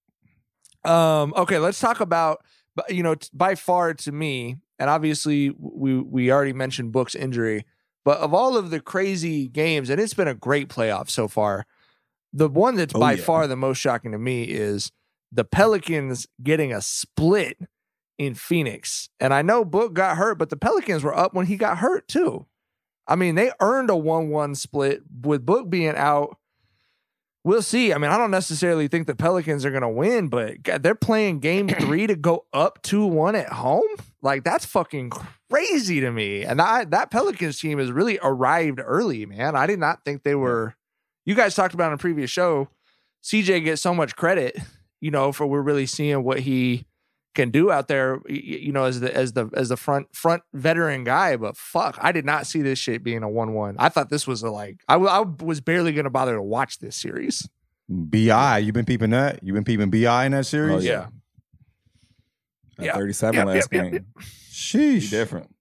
Um, okay, let's talk about, you know, by far to me, and obviously we, we already mentioned Book's injury, but of all of the crazy games, and it's been a great playoff so far, the one that's oh, by yeah. far the most shocking to me is the Pelicans getting a split in Phoenix. And I know Book got hurt, but the Pelicans were up when he got hurt too. I mean, they earned a one one split with Book being out. We'll see. I mean, I don't necessarily think the Pelicans are going to win, but God, they're playing game three to go up two one at home. Like, that's fucking crazy to me. And I, that Pelicans team has really arrived early, man. I did not think they were. You guys talked about in a previous show, C J gets so much credit, you know, for we're really seeing what he can do out there, you know, as the as the as the front front veteran guy. But fuck, I did not see this shit being a one one. I thought this was a like I, w- I was barely going to bother to watch this series. B I, you've been peeping that? You've been peeping B I in that series? Oh, yeah. Yeah. thirty-seven yeah, last yeah, game. Yeah, yeah. Sheesh. Different.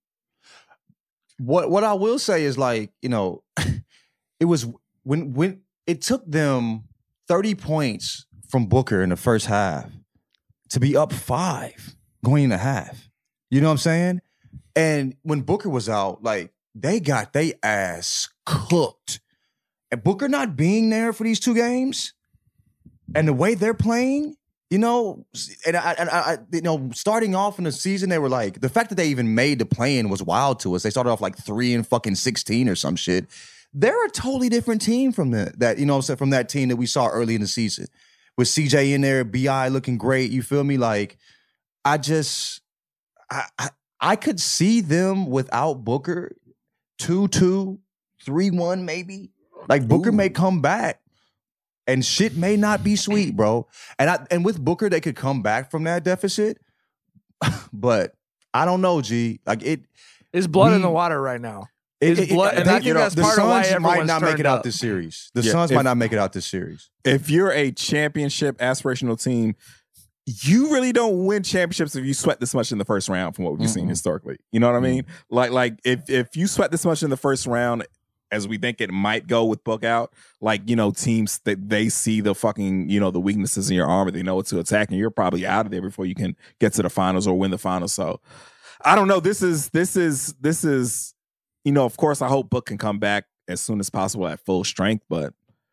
What what I will say is, like, you know, it was when when it took them thirty points from Booker in the first half to be up five going into half. You know what I'm saying? And when Booker was out, like, they got they ass cooked. And Booker not being there for these two games and the way they're playing, you know, and I, and I, you know, starting off in the season, they were like, the fact that they even made the play-in was wild to us. They started off like three and fucking sixteen or some shit. They're a totally different team from the, that, you know, from that team that we saw early in the season. With C J in there, B I looking great, you feel me? Like, I just, I, I, I could see them without Booker, two two, three one maybe. Like, Booker Ooh. may come back, and shit may not be sweet, bro. And I, and with Booker, they could come back from that deficit, but I don't know, G. Like, it, it's blood we, in the water right now. It, it's it, blood, it, and it, I think you know, that's the part of why Suns might not make it out up. this series. The yeah, Suns if, might not make it out this series. If you're a championship aspirational team, you really don't win championships if you sweat this much in the first round from what we've mm-hmm. seen historically. You know what I mean? Like, like if if you sweat this much in the first round, as we think it might go with Book out. Like, you know, teams that they see the fucking, you know, the weaknesses in your armor, they know what to attack, and you're probably out of there before you can get to the finals or win the finals. So I don't know. This is this is this is, you know, of course I hope Book can come back as soon as possible at full strength, but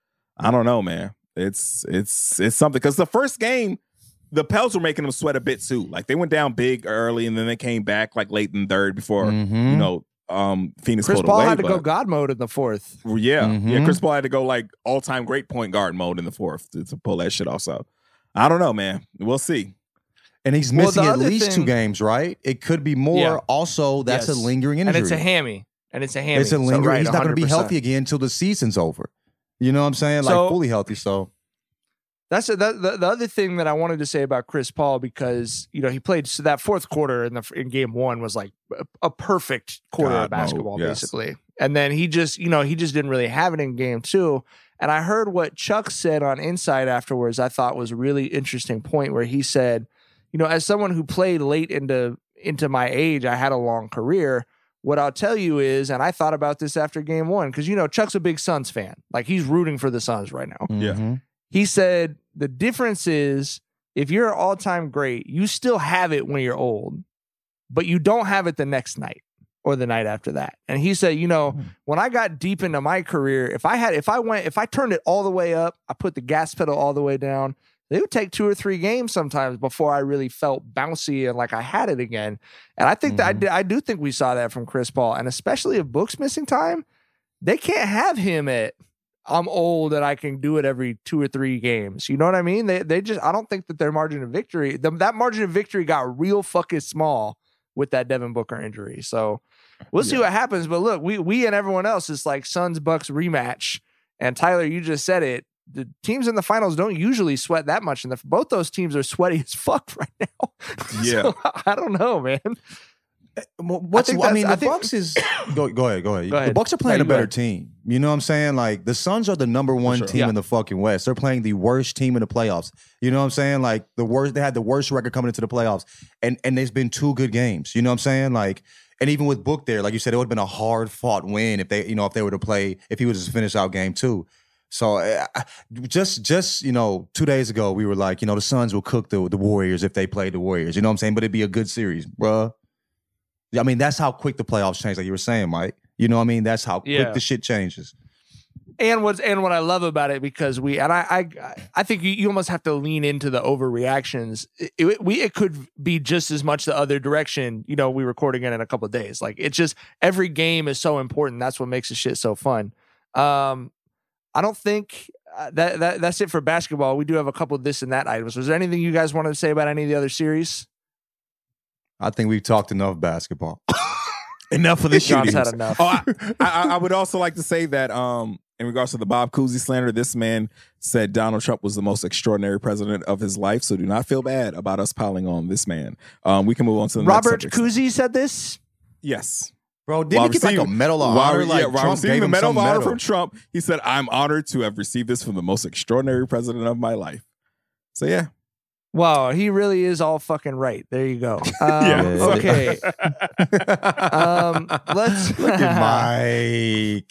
I don't know, man. It's it's it's something, because the first game, the Pels were making them sweat a bit too. Like they went down big early, and then they came back like late in third before Mm-hmm. you know um, Phoenix Chris pulled Paul away. had to go but- God mode in the fourth. yeah, Mhm. yeah. Chris Paul had to go like all time great point guard mode in the fourth to, to pull that shit off. So I don't know, man. We'll see. And he's Well, missing the at other least two thing- games, right? It could be more. Yeah. Also, that's Yes. a lingering And injury. it's a hammy. And it's a hammy. It's a So, lingering. right, he's not going to be one hundred percent. healthy again until the season's over. You know what I'm saying? Like So- fully healthy. So That's a, that, the, the other thing that I wanted to say about Chris Paul, because you know he played so that fourth quarter in the in game one was like a, a perfect quarter God of basketball, mode, yes. basically. And then he just you know he just didn't really have it in game two. And I heard what Chuck said on Inside afterwards. I thought was a really interesting point where he said, you know, as someone who played late into into my age, I had a long career. What I'll tell you is, and I thought about this after game one, because you know Chuck's a big Suns fan, like he's rooting for the Suns right now. Yeah. mhm. He said the difference is if you're an all-time great, you still have it when you're old, but you don't have it the next night or the night after that. And he said, you know, when I got deep into my career, if I had, if I went, if I turned it all the way up, I put the gas pedal all the way down, it would take two or three games sometimes before I really felt bouncy and like I had it again. And I think that I, Mhm. d- I do think we saw that from Chris Paul, and especially if Book's missing time, they can't have him at I'm old and I can do it every two or three games. You know what I mean? They they just I don't think that their margin of victory, the, that margin of victory got real fucking small with that Devin Booker injury. So we'll see Yeah. what happens. But look, we we and everyone else is like Suns Bucks rematch. And Tyler, you just said it. The teams in the finals don't usually sweat that much, and the, both those teams are sweaty as fuck right now. Yeah. So, I don't know, man. Well, What's, I, think I that's- mean, I the think- Bucks is go, go ahead, go ahead. Go ahead. The Bucks are playing No, a you better go ahead. team. You know what I'm saying? Like the Suns are the number one sure. team Yeah. in the fucking West. They're playing the worst team in the playoffs. You know what I'm saying? Like the worst. They had the worst record coming into the playoffs, and and there's been two good games. You know what I'm saying? Like, and even with Book there, like you said, it would have been a hard fought win if they, you know, if they were to play, if he was to finish out game two. So uh, just just you know, two days ago we were like, you know, the Suns will cook the the Warriors if they played the Warriors. You know what I'm saying? But it'd be a good series, bruh. I mean, that's how quick the playoffs change, like you were saying, Mike. You know what I mean? That's how quick Yeah. the shit changes. And what's and what I love about it, because we and I I I think you, you almost have to lean into the overreactions. It, it we it could be just as much the other direction. You know, we record again in a couple of days. Like it's just every game is so important. That's what makes the shit so fun. Um, I don't think uh, that that that's it for basketball. We do have a couple of this and that items. Was there anything you guys wanted to say about any of the other series? I think we've talked enough basketball. Enough of the John's shootings. had enough. Oh, I, I, I would also like to say that um, in regards to the Bob Cousy slander, this man said Donald Trump was the most extraordinary president of his life. So do not feel bad about us piling on this man. Um, we can move on to the Robert next subject. Cousy said this. Yes. Bro, didn't While he get like a receiving- medal of while- honor? yeah, Like while Trump receiving gave the him medal some of honor medal. from Trump, he said, "I'm honored to have received this from the most extraordinary president of my life." So yeah. Wow, he really is all fucking right. There you go. Um, Yeah. Okay. um, let's Look at Mike.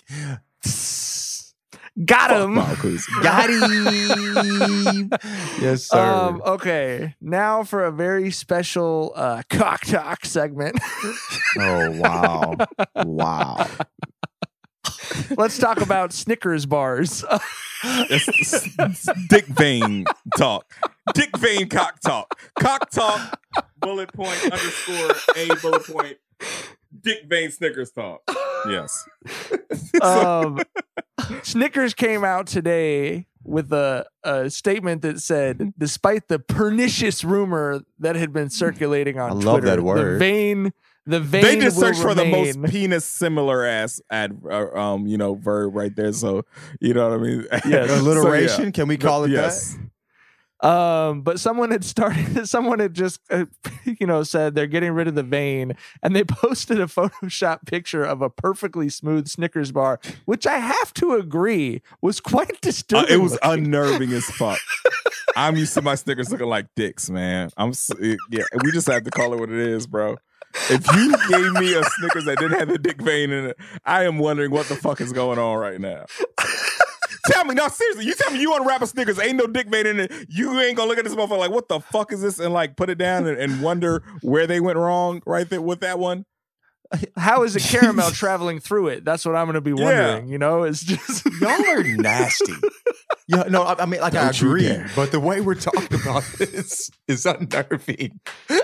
got him. Bob Cousy. Got him. Yes, sir. Um, okay, now for a very special uh, cock talk segment. Oh, wow. Wow. Let's talk about Snickers bars. It's, it's- it's Dick Vane talk. Dick Vane cock talk. Cock talk, bullet point, underscore, a bullet point. Dick Vane Snickers talk. Yes. um, Snickers came out today with a, a statement that said, despite the pernicious rumor that had been circulating on I Twitter, love that the word. vein, the vein They just will searched for the most remain. penis similar ass ad, uh, um, you know, verb right there. So you know what I mean? Yes. Alliteration? So, yeah. Can we call it yes. Um, but someone had started, someone had just, uh, you know, said they're getting rid of the vein, and they posted a Photoshop picture of a perfectly smooth Snickers bar, which I have to agree was quite Uh, disturbing. it was looking. unnerving as fuck. I'm used to my Snickers looking like dicks, man. I'm s- yeah. We just have to call it what it is, bro. If you gave me a Snickers that didn't have the dick vein in it, I am wondering what the fuck is going on right now. Tell me, no, seriously, you tell me you unwrap a Snickers, ain't no dick vein in it. You ain't gonna look at this motherfucker like, what the fuck is this? And like put it down and, and wonder where they went wrong right there with that one. How is a caramel traveling through it? That's what I'm going to be wondering. Yeah. You know, it's just y'all are nasty. Yeah, no, I, I mean, like Don't I agree, but the way we're talking about this is unnerving.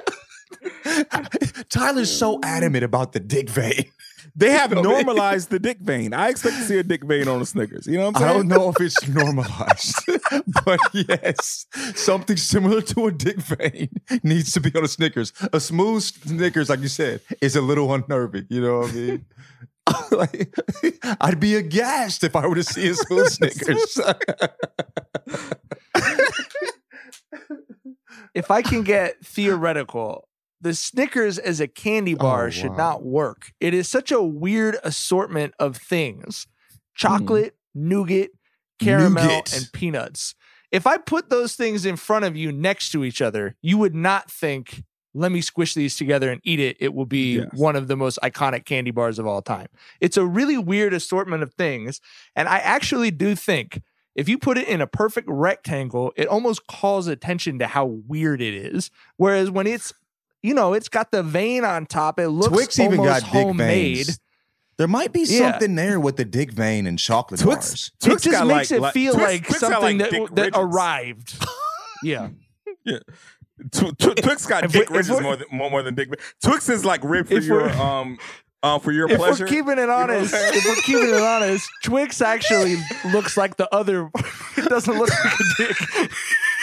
Tyler's so adamant about the dick vein. They have normalized the dick vein. I expect to see a dick vein on the Snickers. You know what I'm saying? I don't know if it's normalized, but yes, something similar to a dick vein needs to be on a Snickers. A smooth Snickers, like you said, is a little unnerving. You know what I mean? Like, I'd be aghast if I were to see a smooth Snickers. If I can get theoretical, the Snickers as a candy bar oh, should wow. not work. It is such a weird assortment of things. Chocolate, mm. nougat, caramel, nougat. and peanuts. If I put those things in front of you next to each other, you would not think, let me squish these together and eat it. It will be yes. one of the most iconic candy bars of all time. It's a really weird assortment of things. And I actually do think if you put it in a perfect rectangle, it almost calls attention to how weird it is. Whereas when it's, you know, it's got the vein on top. It looks Twix almost even got homemade. Dick veins. There might be Yeah. something there with the dick vein and chocolate Twix, bars. Twix it just got makes like, it like, feel Twix, like Twix got something like that, Dick that Ridges. arrived. Yeah. Yeah. Tw- tw- Twix got If Dick we're- if Ridges we're- more than, more, more than Dick. Twix is like rib for If your we're- um um for your If pleasure. we're keeping it honest, You know what I'm if we're keeping it honest, Twix actually looks like the other. It doesn't look like a dick.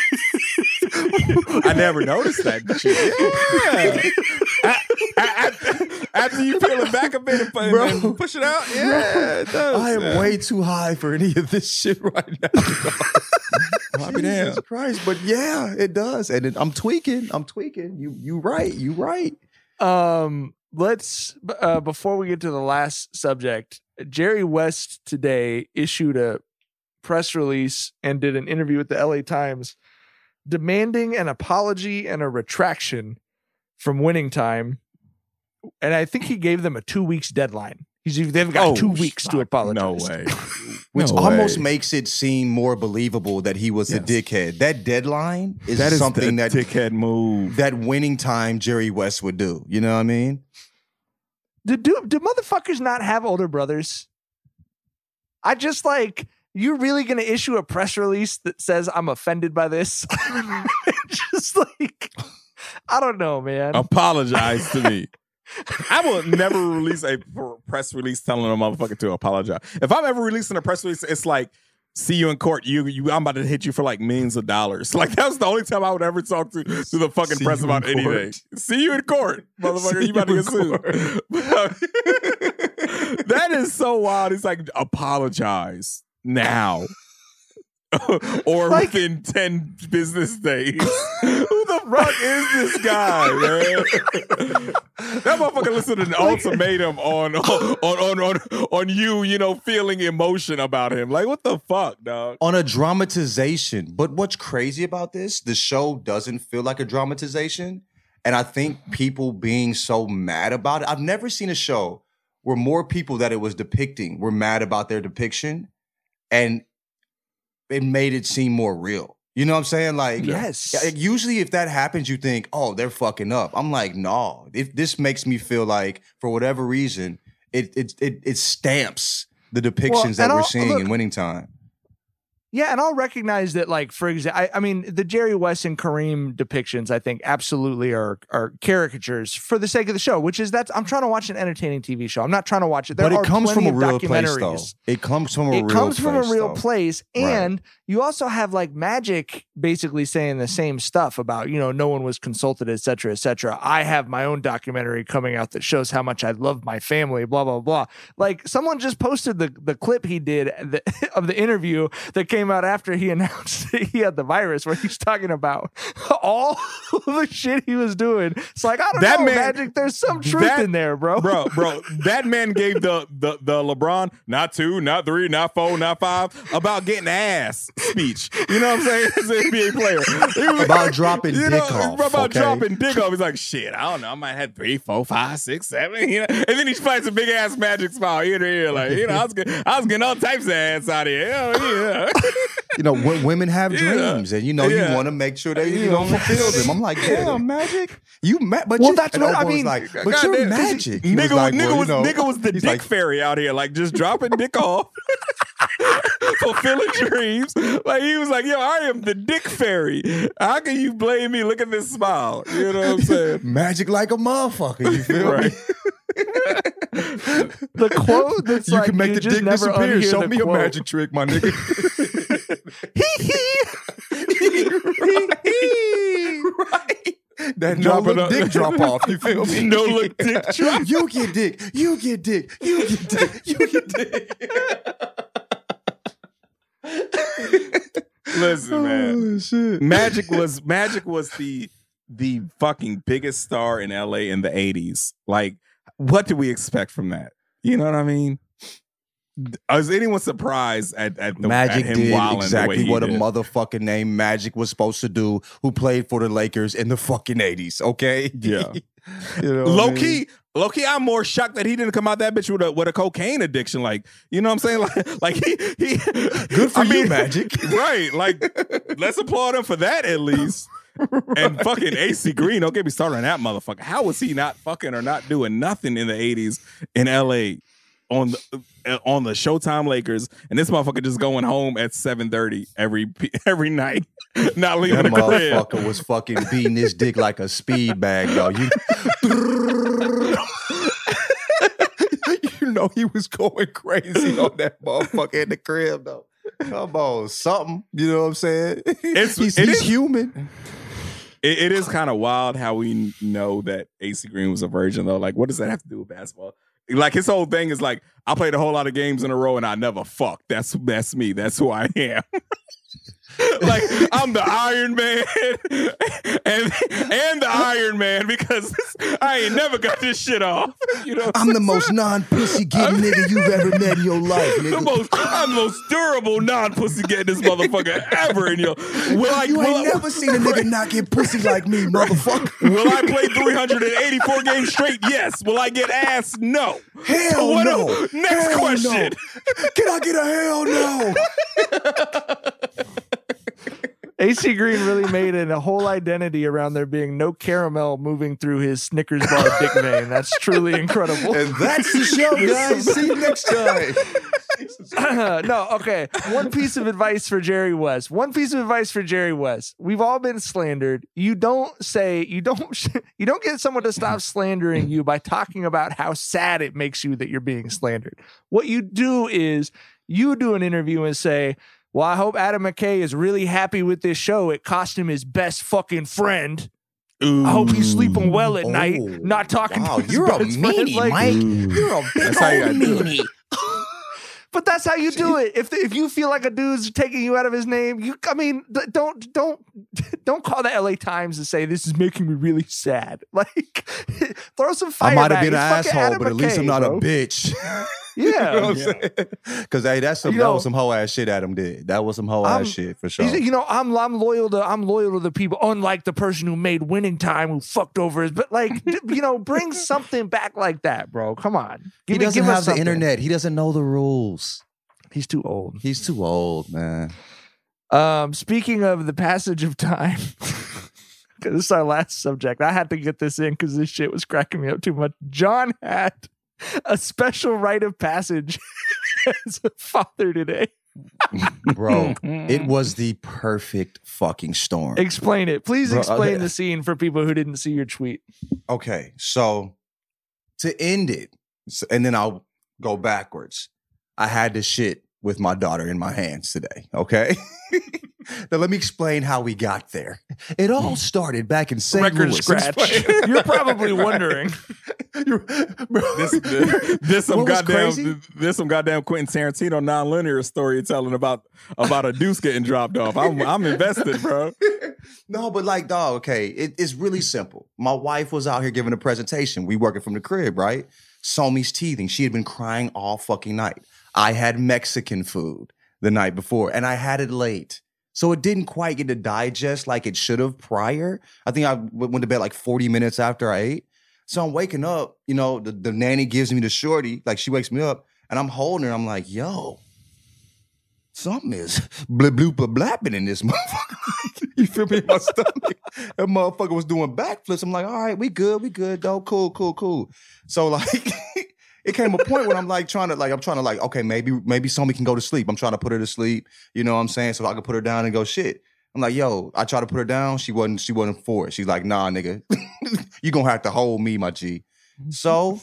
I never noticed that shit. Yeah. I- I- I- after you peel it back a bit and, and, Bro. and push it out, yeah, it does. I am yeah. way too high for any of this shit right now. I'll be damned. Jesus Christ, but yeah, it does, and it, I'm tweaking. I'm tweaking. You, you right. You right. Um, let's uh, before we get to the last subject, Jerry West today issued a press release and did an interview with the L A Times demanding an apology and a retraction from Winning Time. And I think he gave them a two weeks deadline. He's they've got Oh, two weeks stop. to apologize. No way. Which No almost way. makes it seem more believable that he was a Yes. dickhead. That deadline is That is something the that dickhead move. that Winning Time Jerry West would do. You know what I mean? Do, do do motherfuckers not have older brothers? I just like, you're really gonna issue a press release that says I'm offended by this? Just like, I don't know, man. Apologize to me. I will never release a pr- press release telling a motherfucker to apologize. If I'm ever releasing a press release, it's like, see you in court. You, you, I'm about to hit you for like millions of dollars. Like that was the only time I would ever talk to to the fucking See press you about in court. anything. See you in court, motherfucker. See You about to you get in sued. That is so wild. It's like, apologize now. Or Like- within ten business days. Who the fuck is this guy, man? That motherfucker listened to an ultimatum on on, on on on you, you know, feeling emotion about him. Like, what the fuck, dog? On a dramatization. But what's crazy about this, the show doesn't feel like a dramatization. And I think people being so mad about it, I've never seen a show where more people that it was depicting were mad about their depiction, and it made it seem more real. You know what I'm saying? Like, Yes. yeah, usually if that happens, you think, oh, they're fucking up. I'm like, no. If this makes me feel like, for whatever reason, it it it, it stamps the depictions Well, that and we're I'll- seeing look- in Winning Time. Yeah, and I'll recognize that, like, for example, I, I mean, the Jerry West and Kareem depictions, I think, absolutely are are caricatures for the sake of the show, which is that's, I'm trying to watch an entertaining T V show. I'm not trying to watch it. There But are it comes from plenty a of real place, though. documentaries. It comes from a It real comes from a place, real though. place, Right. and you also have like Magic basically saying the same stuff about, you know, no one was consulted, et cetera, et cetera. I have my own documentary coming out that shows how much I love my family, blah blah blah. Like someone just posted the the clip he did the, of the interview that came came out after he announced that he had the virus, where he's talking about all the shit he was doing. It's like, I don't That know, man- Magic. There's some truth that- in there, bro. Bro, bro, that man gave the, the the LeBron not two, not three, not four, not five about getting ass speech. You know what I'm saying? As an N B A player. He was- About dropping you dick know, off, About okay? dropping dick off. He's like, shit, I don't know. I might have three, four, five, six, seven. You know? And then he fights a big ass Magic smile ear to ear. Like, you know, I was getting, I was getting all types of ass out of here. Yeah, yeah. You know, w- women have Yeah. dreams, and you know, Yeah. you want to make sure they, you Yeah. know, fulfill them. I'm like, damn, Magic, you ma- but Well, you, that's and what I Obo was mean. Like, but God you're damn, Magic. He Nigga, was like, nigga, well, you was, know, nigga was the he's dick like, fairy out here, like just dropping dick off, fulfilling dreams. Like he was like, yo, I am the dick fairy. How can you blame me? Look at this smile. You know what I'm saying? Magic like a motherfucker. You feel Right. me? The quote that's You like, can make you the just dick never disappear. unhear Show the me quote. a magic trick, my nigga. Right. That no Drop it look up. dick drop off. You feel me? No look dick drop. You get dick. You get dick. You get dick. You get dick. Listen, man. Oh, shit. Magic was Magic was the the fucking biggest star in L A in the eighties. Like, what do we expect from that? You know what I mean? Is anyone surprised at, at, the, Magic at him did wilding exactly the way he what a did? motherfucker named Magic was supposed to do, who played for the Lakers in the fucking eighties, okay? Yeah. You know what Low I mean? key, low key, I'm more shocked that he didn't come out that bitch with a with a cocaine addiction. Like, you know what I'm saying? Like, like he he Good for I you, mean, Magic. Right. Like, let's applaud him for that at least. And fucking A C Green, don't get me started on that motherfucker. How was he not fucking or not doing nothing in the eighties in L A on the uh, on the Showtime Lakers, and this motherfucker just going home at seven thirty every every night, not leaving That the crib. motherfucker was fucking beating his dick like a speed bag, dog. You, you know he was going crazy on that motherfucker in the crib, though. Come on, something. You know what I'm saying? It's he's it he's is- human. It, it is kind of wild how we know that A C Green was a virgin, though. Like, what does that have to do with basketball? Like, his whole thing is like, I played a whole lot of games in a row and I never fucked. That's that's me. That's who I am. Like, I'm the Iron Man and and the Iron Man because I ain't never got this shit off. You know, I'm the most non-pussy getting nigga you've ever met in your life, the nigga. most I'm the most durable non-pussy getting this motherfucker ever in your. Will I, You will ain't I- never seen a nigga not get pussy like me, motherfucker. Will I play three hundred eighty-four games straight? Yes. Will I get ass? No. Hell So what no. else? Next Hell question. no. Can I get a hell no? A C Green really made it a whole identity around there being no caramel moving through his Snickers bar dick vein. That's truly incredible. And that's the show, guys. See you next time. No, okay. One piece of advice for Jerry West. One piece of advice for Jerry West. We've all been slandered. You don't say, you don't, you don't get someone to stop slandering you by talking about how sad it makes you that you're being slandered. What you do is you do an interview and say, well, I hope Adam McKay is really happy with this show. It cost him his best fucking friend. Ooh. I hope he's sleeping well at Oh, night, not talking wow, to his you're a best friend. meanie, Like, Mike. You're a big That's how you old gotta do it. meanie. But that's how you do it. If if you feel like a dude's taking you out of his name, you I mean, th- don't don't don't call the L A Times and say this is making me really sad. Like, throw some fire. I might have back. been an It's fucking asshole, Adam but at least I'm McKay, not bro. a bitch. Yeah, You know what I'm saying? Because hey, that's some You that know, was some hoe ass shit Adam did. That was some hoe I'm- ass shit for sure. He's- You know, I'm I'm loyal to I'm loyal to the people. Unlike the person who made Winning Time, who fucked over his. But like, d- you know, bring something back like that, bro. Come on. He Give me- doesn't give us have the something. internet. He doesn't know the rules. He's too old. He's too old, man. Um, speaking of the passage of time, because this is our last subject, I had to get this in because this shit was cracking me up too much. John had a special rite of passage as a father today. Bro, it was the perfect fucking storm. Explain it. Please Bro, explain okay. the scene for people who didn't see your tweet. Okay, so to end it, s- and then I'll go backwards. I had to shit with my daughter in my hands today. Okay. Now let me explain how we got there. It all started back in Saint Record Louis. scratch. You're probably wondering. This, this, this some What was goddamn crazy? this some goddamn Quentin Tarantino non-linear story telling about about a deuce getting dropped off. I'm I'm invested, bro. No, but like, dog, okay, it, it's really simple. My wife was out here giving a presentation. We working from the crib, right? Somi's teething. She had been crying all fucking night. I had Mexican food the night before, and I had it late. So it didn't quite get to digest like it should have prior. I think I w- went to bed like forty minutes after I ate. So I'm waking up, you know, the, the nanny gives me the shorty, like she wakes me up, and I'm holding her. I'm like, yo, something is blip bloop blapping in this motherfucker. You feel me in my stomach? That motherfucker was doing backflips. I'm like, all right, we good, we good, though. Cool, cool, cool. So like it came a point when I'm like trying to like, I'm trying to like, okay, maybe, maybe somebody can go to sleep. I'm trying to put her to sleep. You know what I'm saying? So I can put her down and go shit. I'm like, yo, I tried to put her down. She wasn't, she wasn't for it. She's like, nah, nigga, you gonna have to hold me, my G. So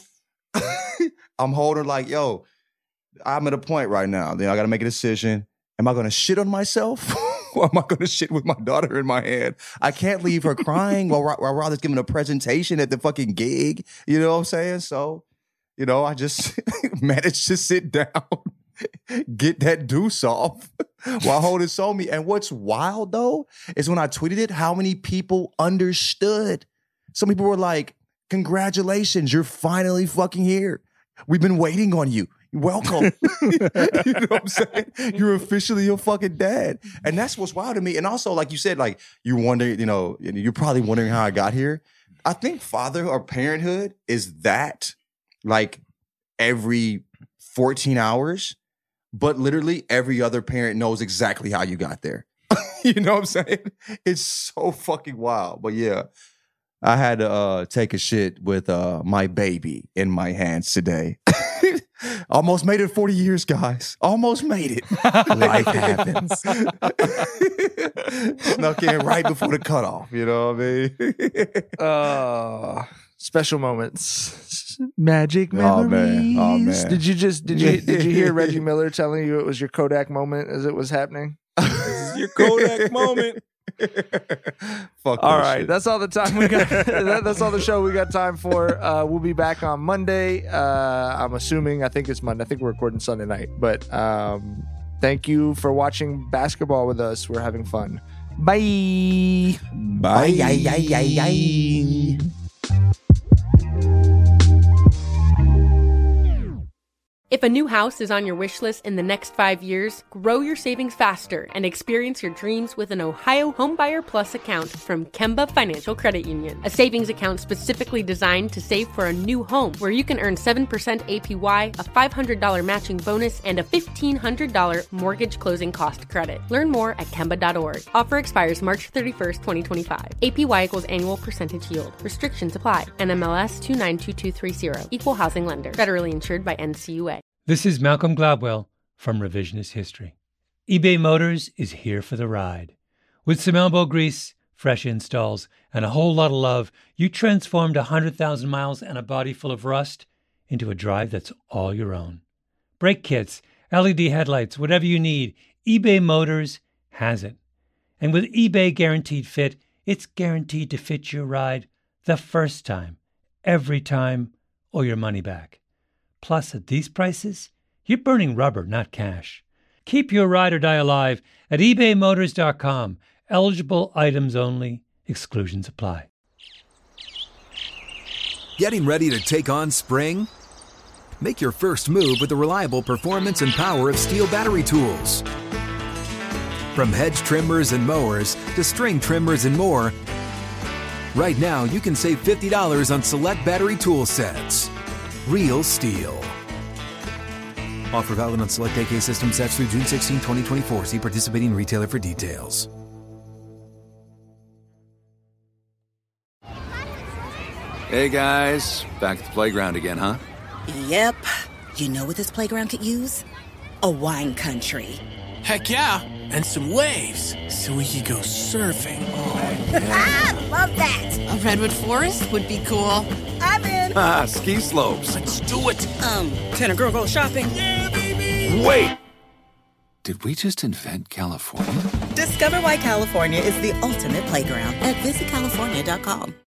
I'm holding her like, yo, I'm at a point right now. Then I gotta make a decision. Am I gonna shit on myself? Or am I gonna shit with my daughter in my hand? I can't leave her crying while, while Rother's giving a presentation at the fucking gig. You know what I'm saying? So, you know, I just managed to sit down, get that deuce off while holding Somi. And what's wild though is when I tweeted it, how many people understood. Some people were like, congratulations, you're finally fucking here. We've been waiting on you. Welcome. You know what I'm saying? You're officially your fucking dad. And that's what's wild to me. And also, like you said, like you wonder, you know, you're probably wondering how I got here. I think father or parenthood is that like every fourteen hours, but literally every other parent knows exactly how you got there. You know what I'm saying? It's so fucking wild. But yeah, I had to uh, take a shit with uh, my baby in my hands today. Almost made it forty years, guys. Almost made it. Life happens. Snuck in right before the cutoff. You know what I mean? uh, special moments, magic Oh, memories. man. Oh, man. Did you just did you did you hear Reggie Miller telling you it was your Kodak moment as it was happening? This is your Kodak moment. Fuck all that right, shit. that's all the time we got. that, that's all the show we got time for. Uh, we'll be back on Monday. Uh, I'm assuming. I think it's Monday. I think we're recording Sunday night. But um, thank you for watching basketball with us. We're having fun. Bye. Bye. Bye. If a new house is on your wish list in the next five years, grow your savings faster and experience your dreams with an Ohio Homebuyer Plus account from Kemba Financial Credit Union. A savings account specifically designed to save for a new home where you can earn seven percent A P Y, a five hundred dollars matching bonus, and a fifteen hundred dollars mortgage closing cost credit. Learn more at Kemba dot org. Offer expires March thirty-first, twenty twenty-five. A P Y equals annual percentage yield. Restrictions apply. N M L S two nine two two three zero. Equal housing lender. Federally insured by N C U A. This is Malcolm Gladwell from Revisionist History. eBay Motors is here for the ride. With some elbow grease, fresh installs, and a whole lot of love, you transformed one hundred thousand miles and a body full of rust into a drive that's all your own. Brake kits, L E D headlights, whatever you need, eBay Motors has it. And with eBay Guaranteed Fit, it's guaranteed to fit your ride the first time, every time, or your money back. Plus, at these prices, you're burning rubber, not cash. Keep your ride or die alive at ebay motors dot com. Eligible items only. Exclusions apply. Getting ready to take on spring? Make your first move with the reliable performance and power of Steel battery tools. From hedge trimmers and mowers to string trimmers and more, right now you can save fifty dollars on select battery tool sets. Real Steel. Offer valid on select A K system sets through June sixteenth, twenty twenty-four. See participating retailer for details. Hey guys, back at the playground again, huh? Yep. You know what this playground could use? A wine country. Heck yeah, and some waves so we could go surfing. Oh, yeah. Ah, love that. A redwood forest would be cool. I'm in. Ah, ski slopes. Let's do it. Um, can a girl go shopping? Yeah, baby. Wait! Did we just invent California? Discover why California is the ultimate playground at visit california dot com.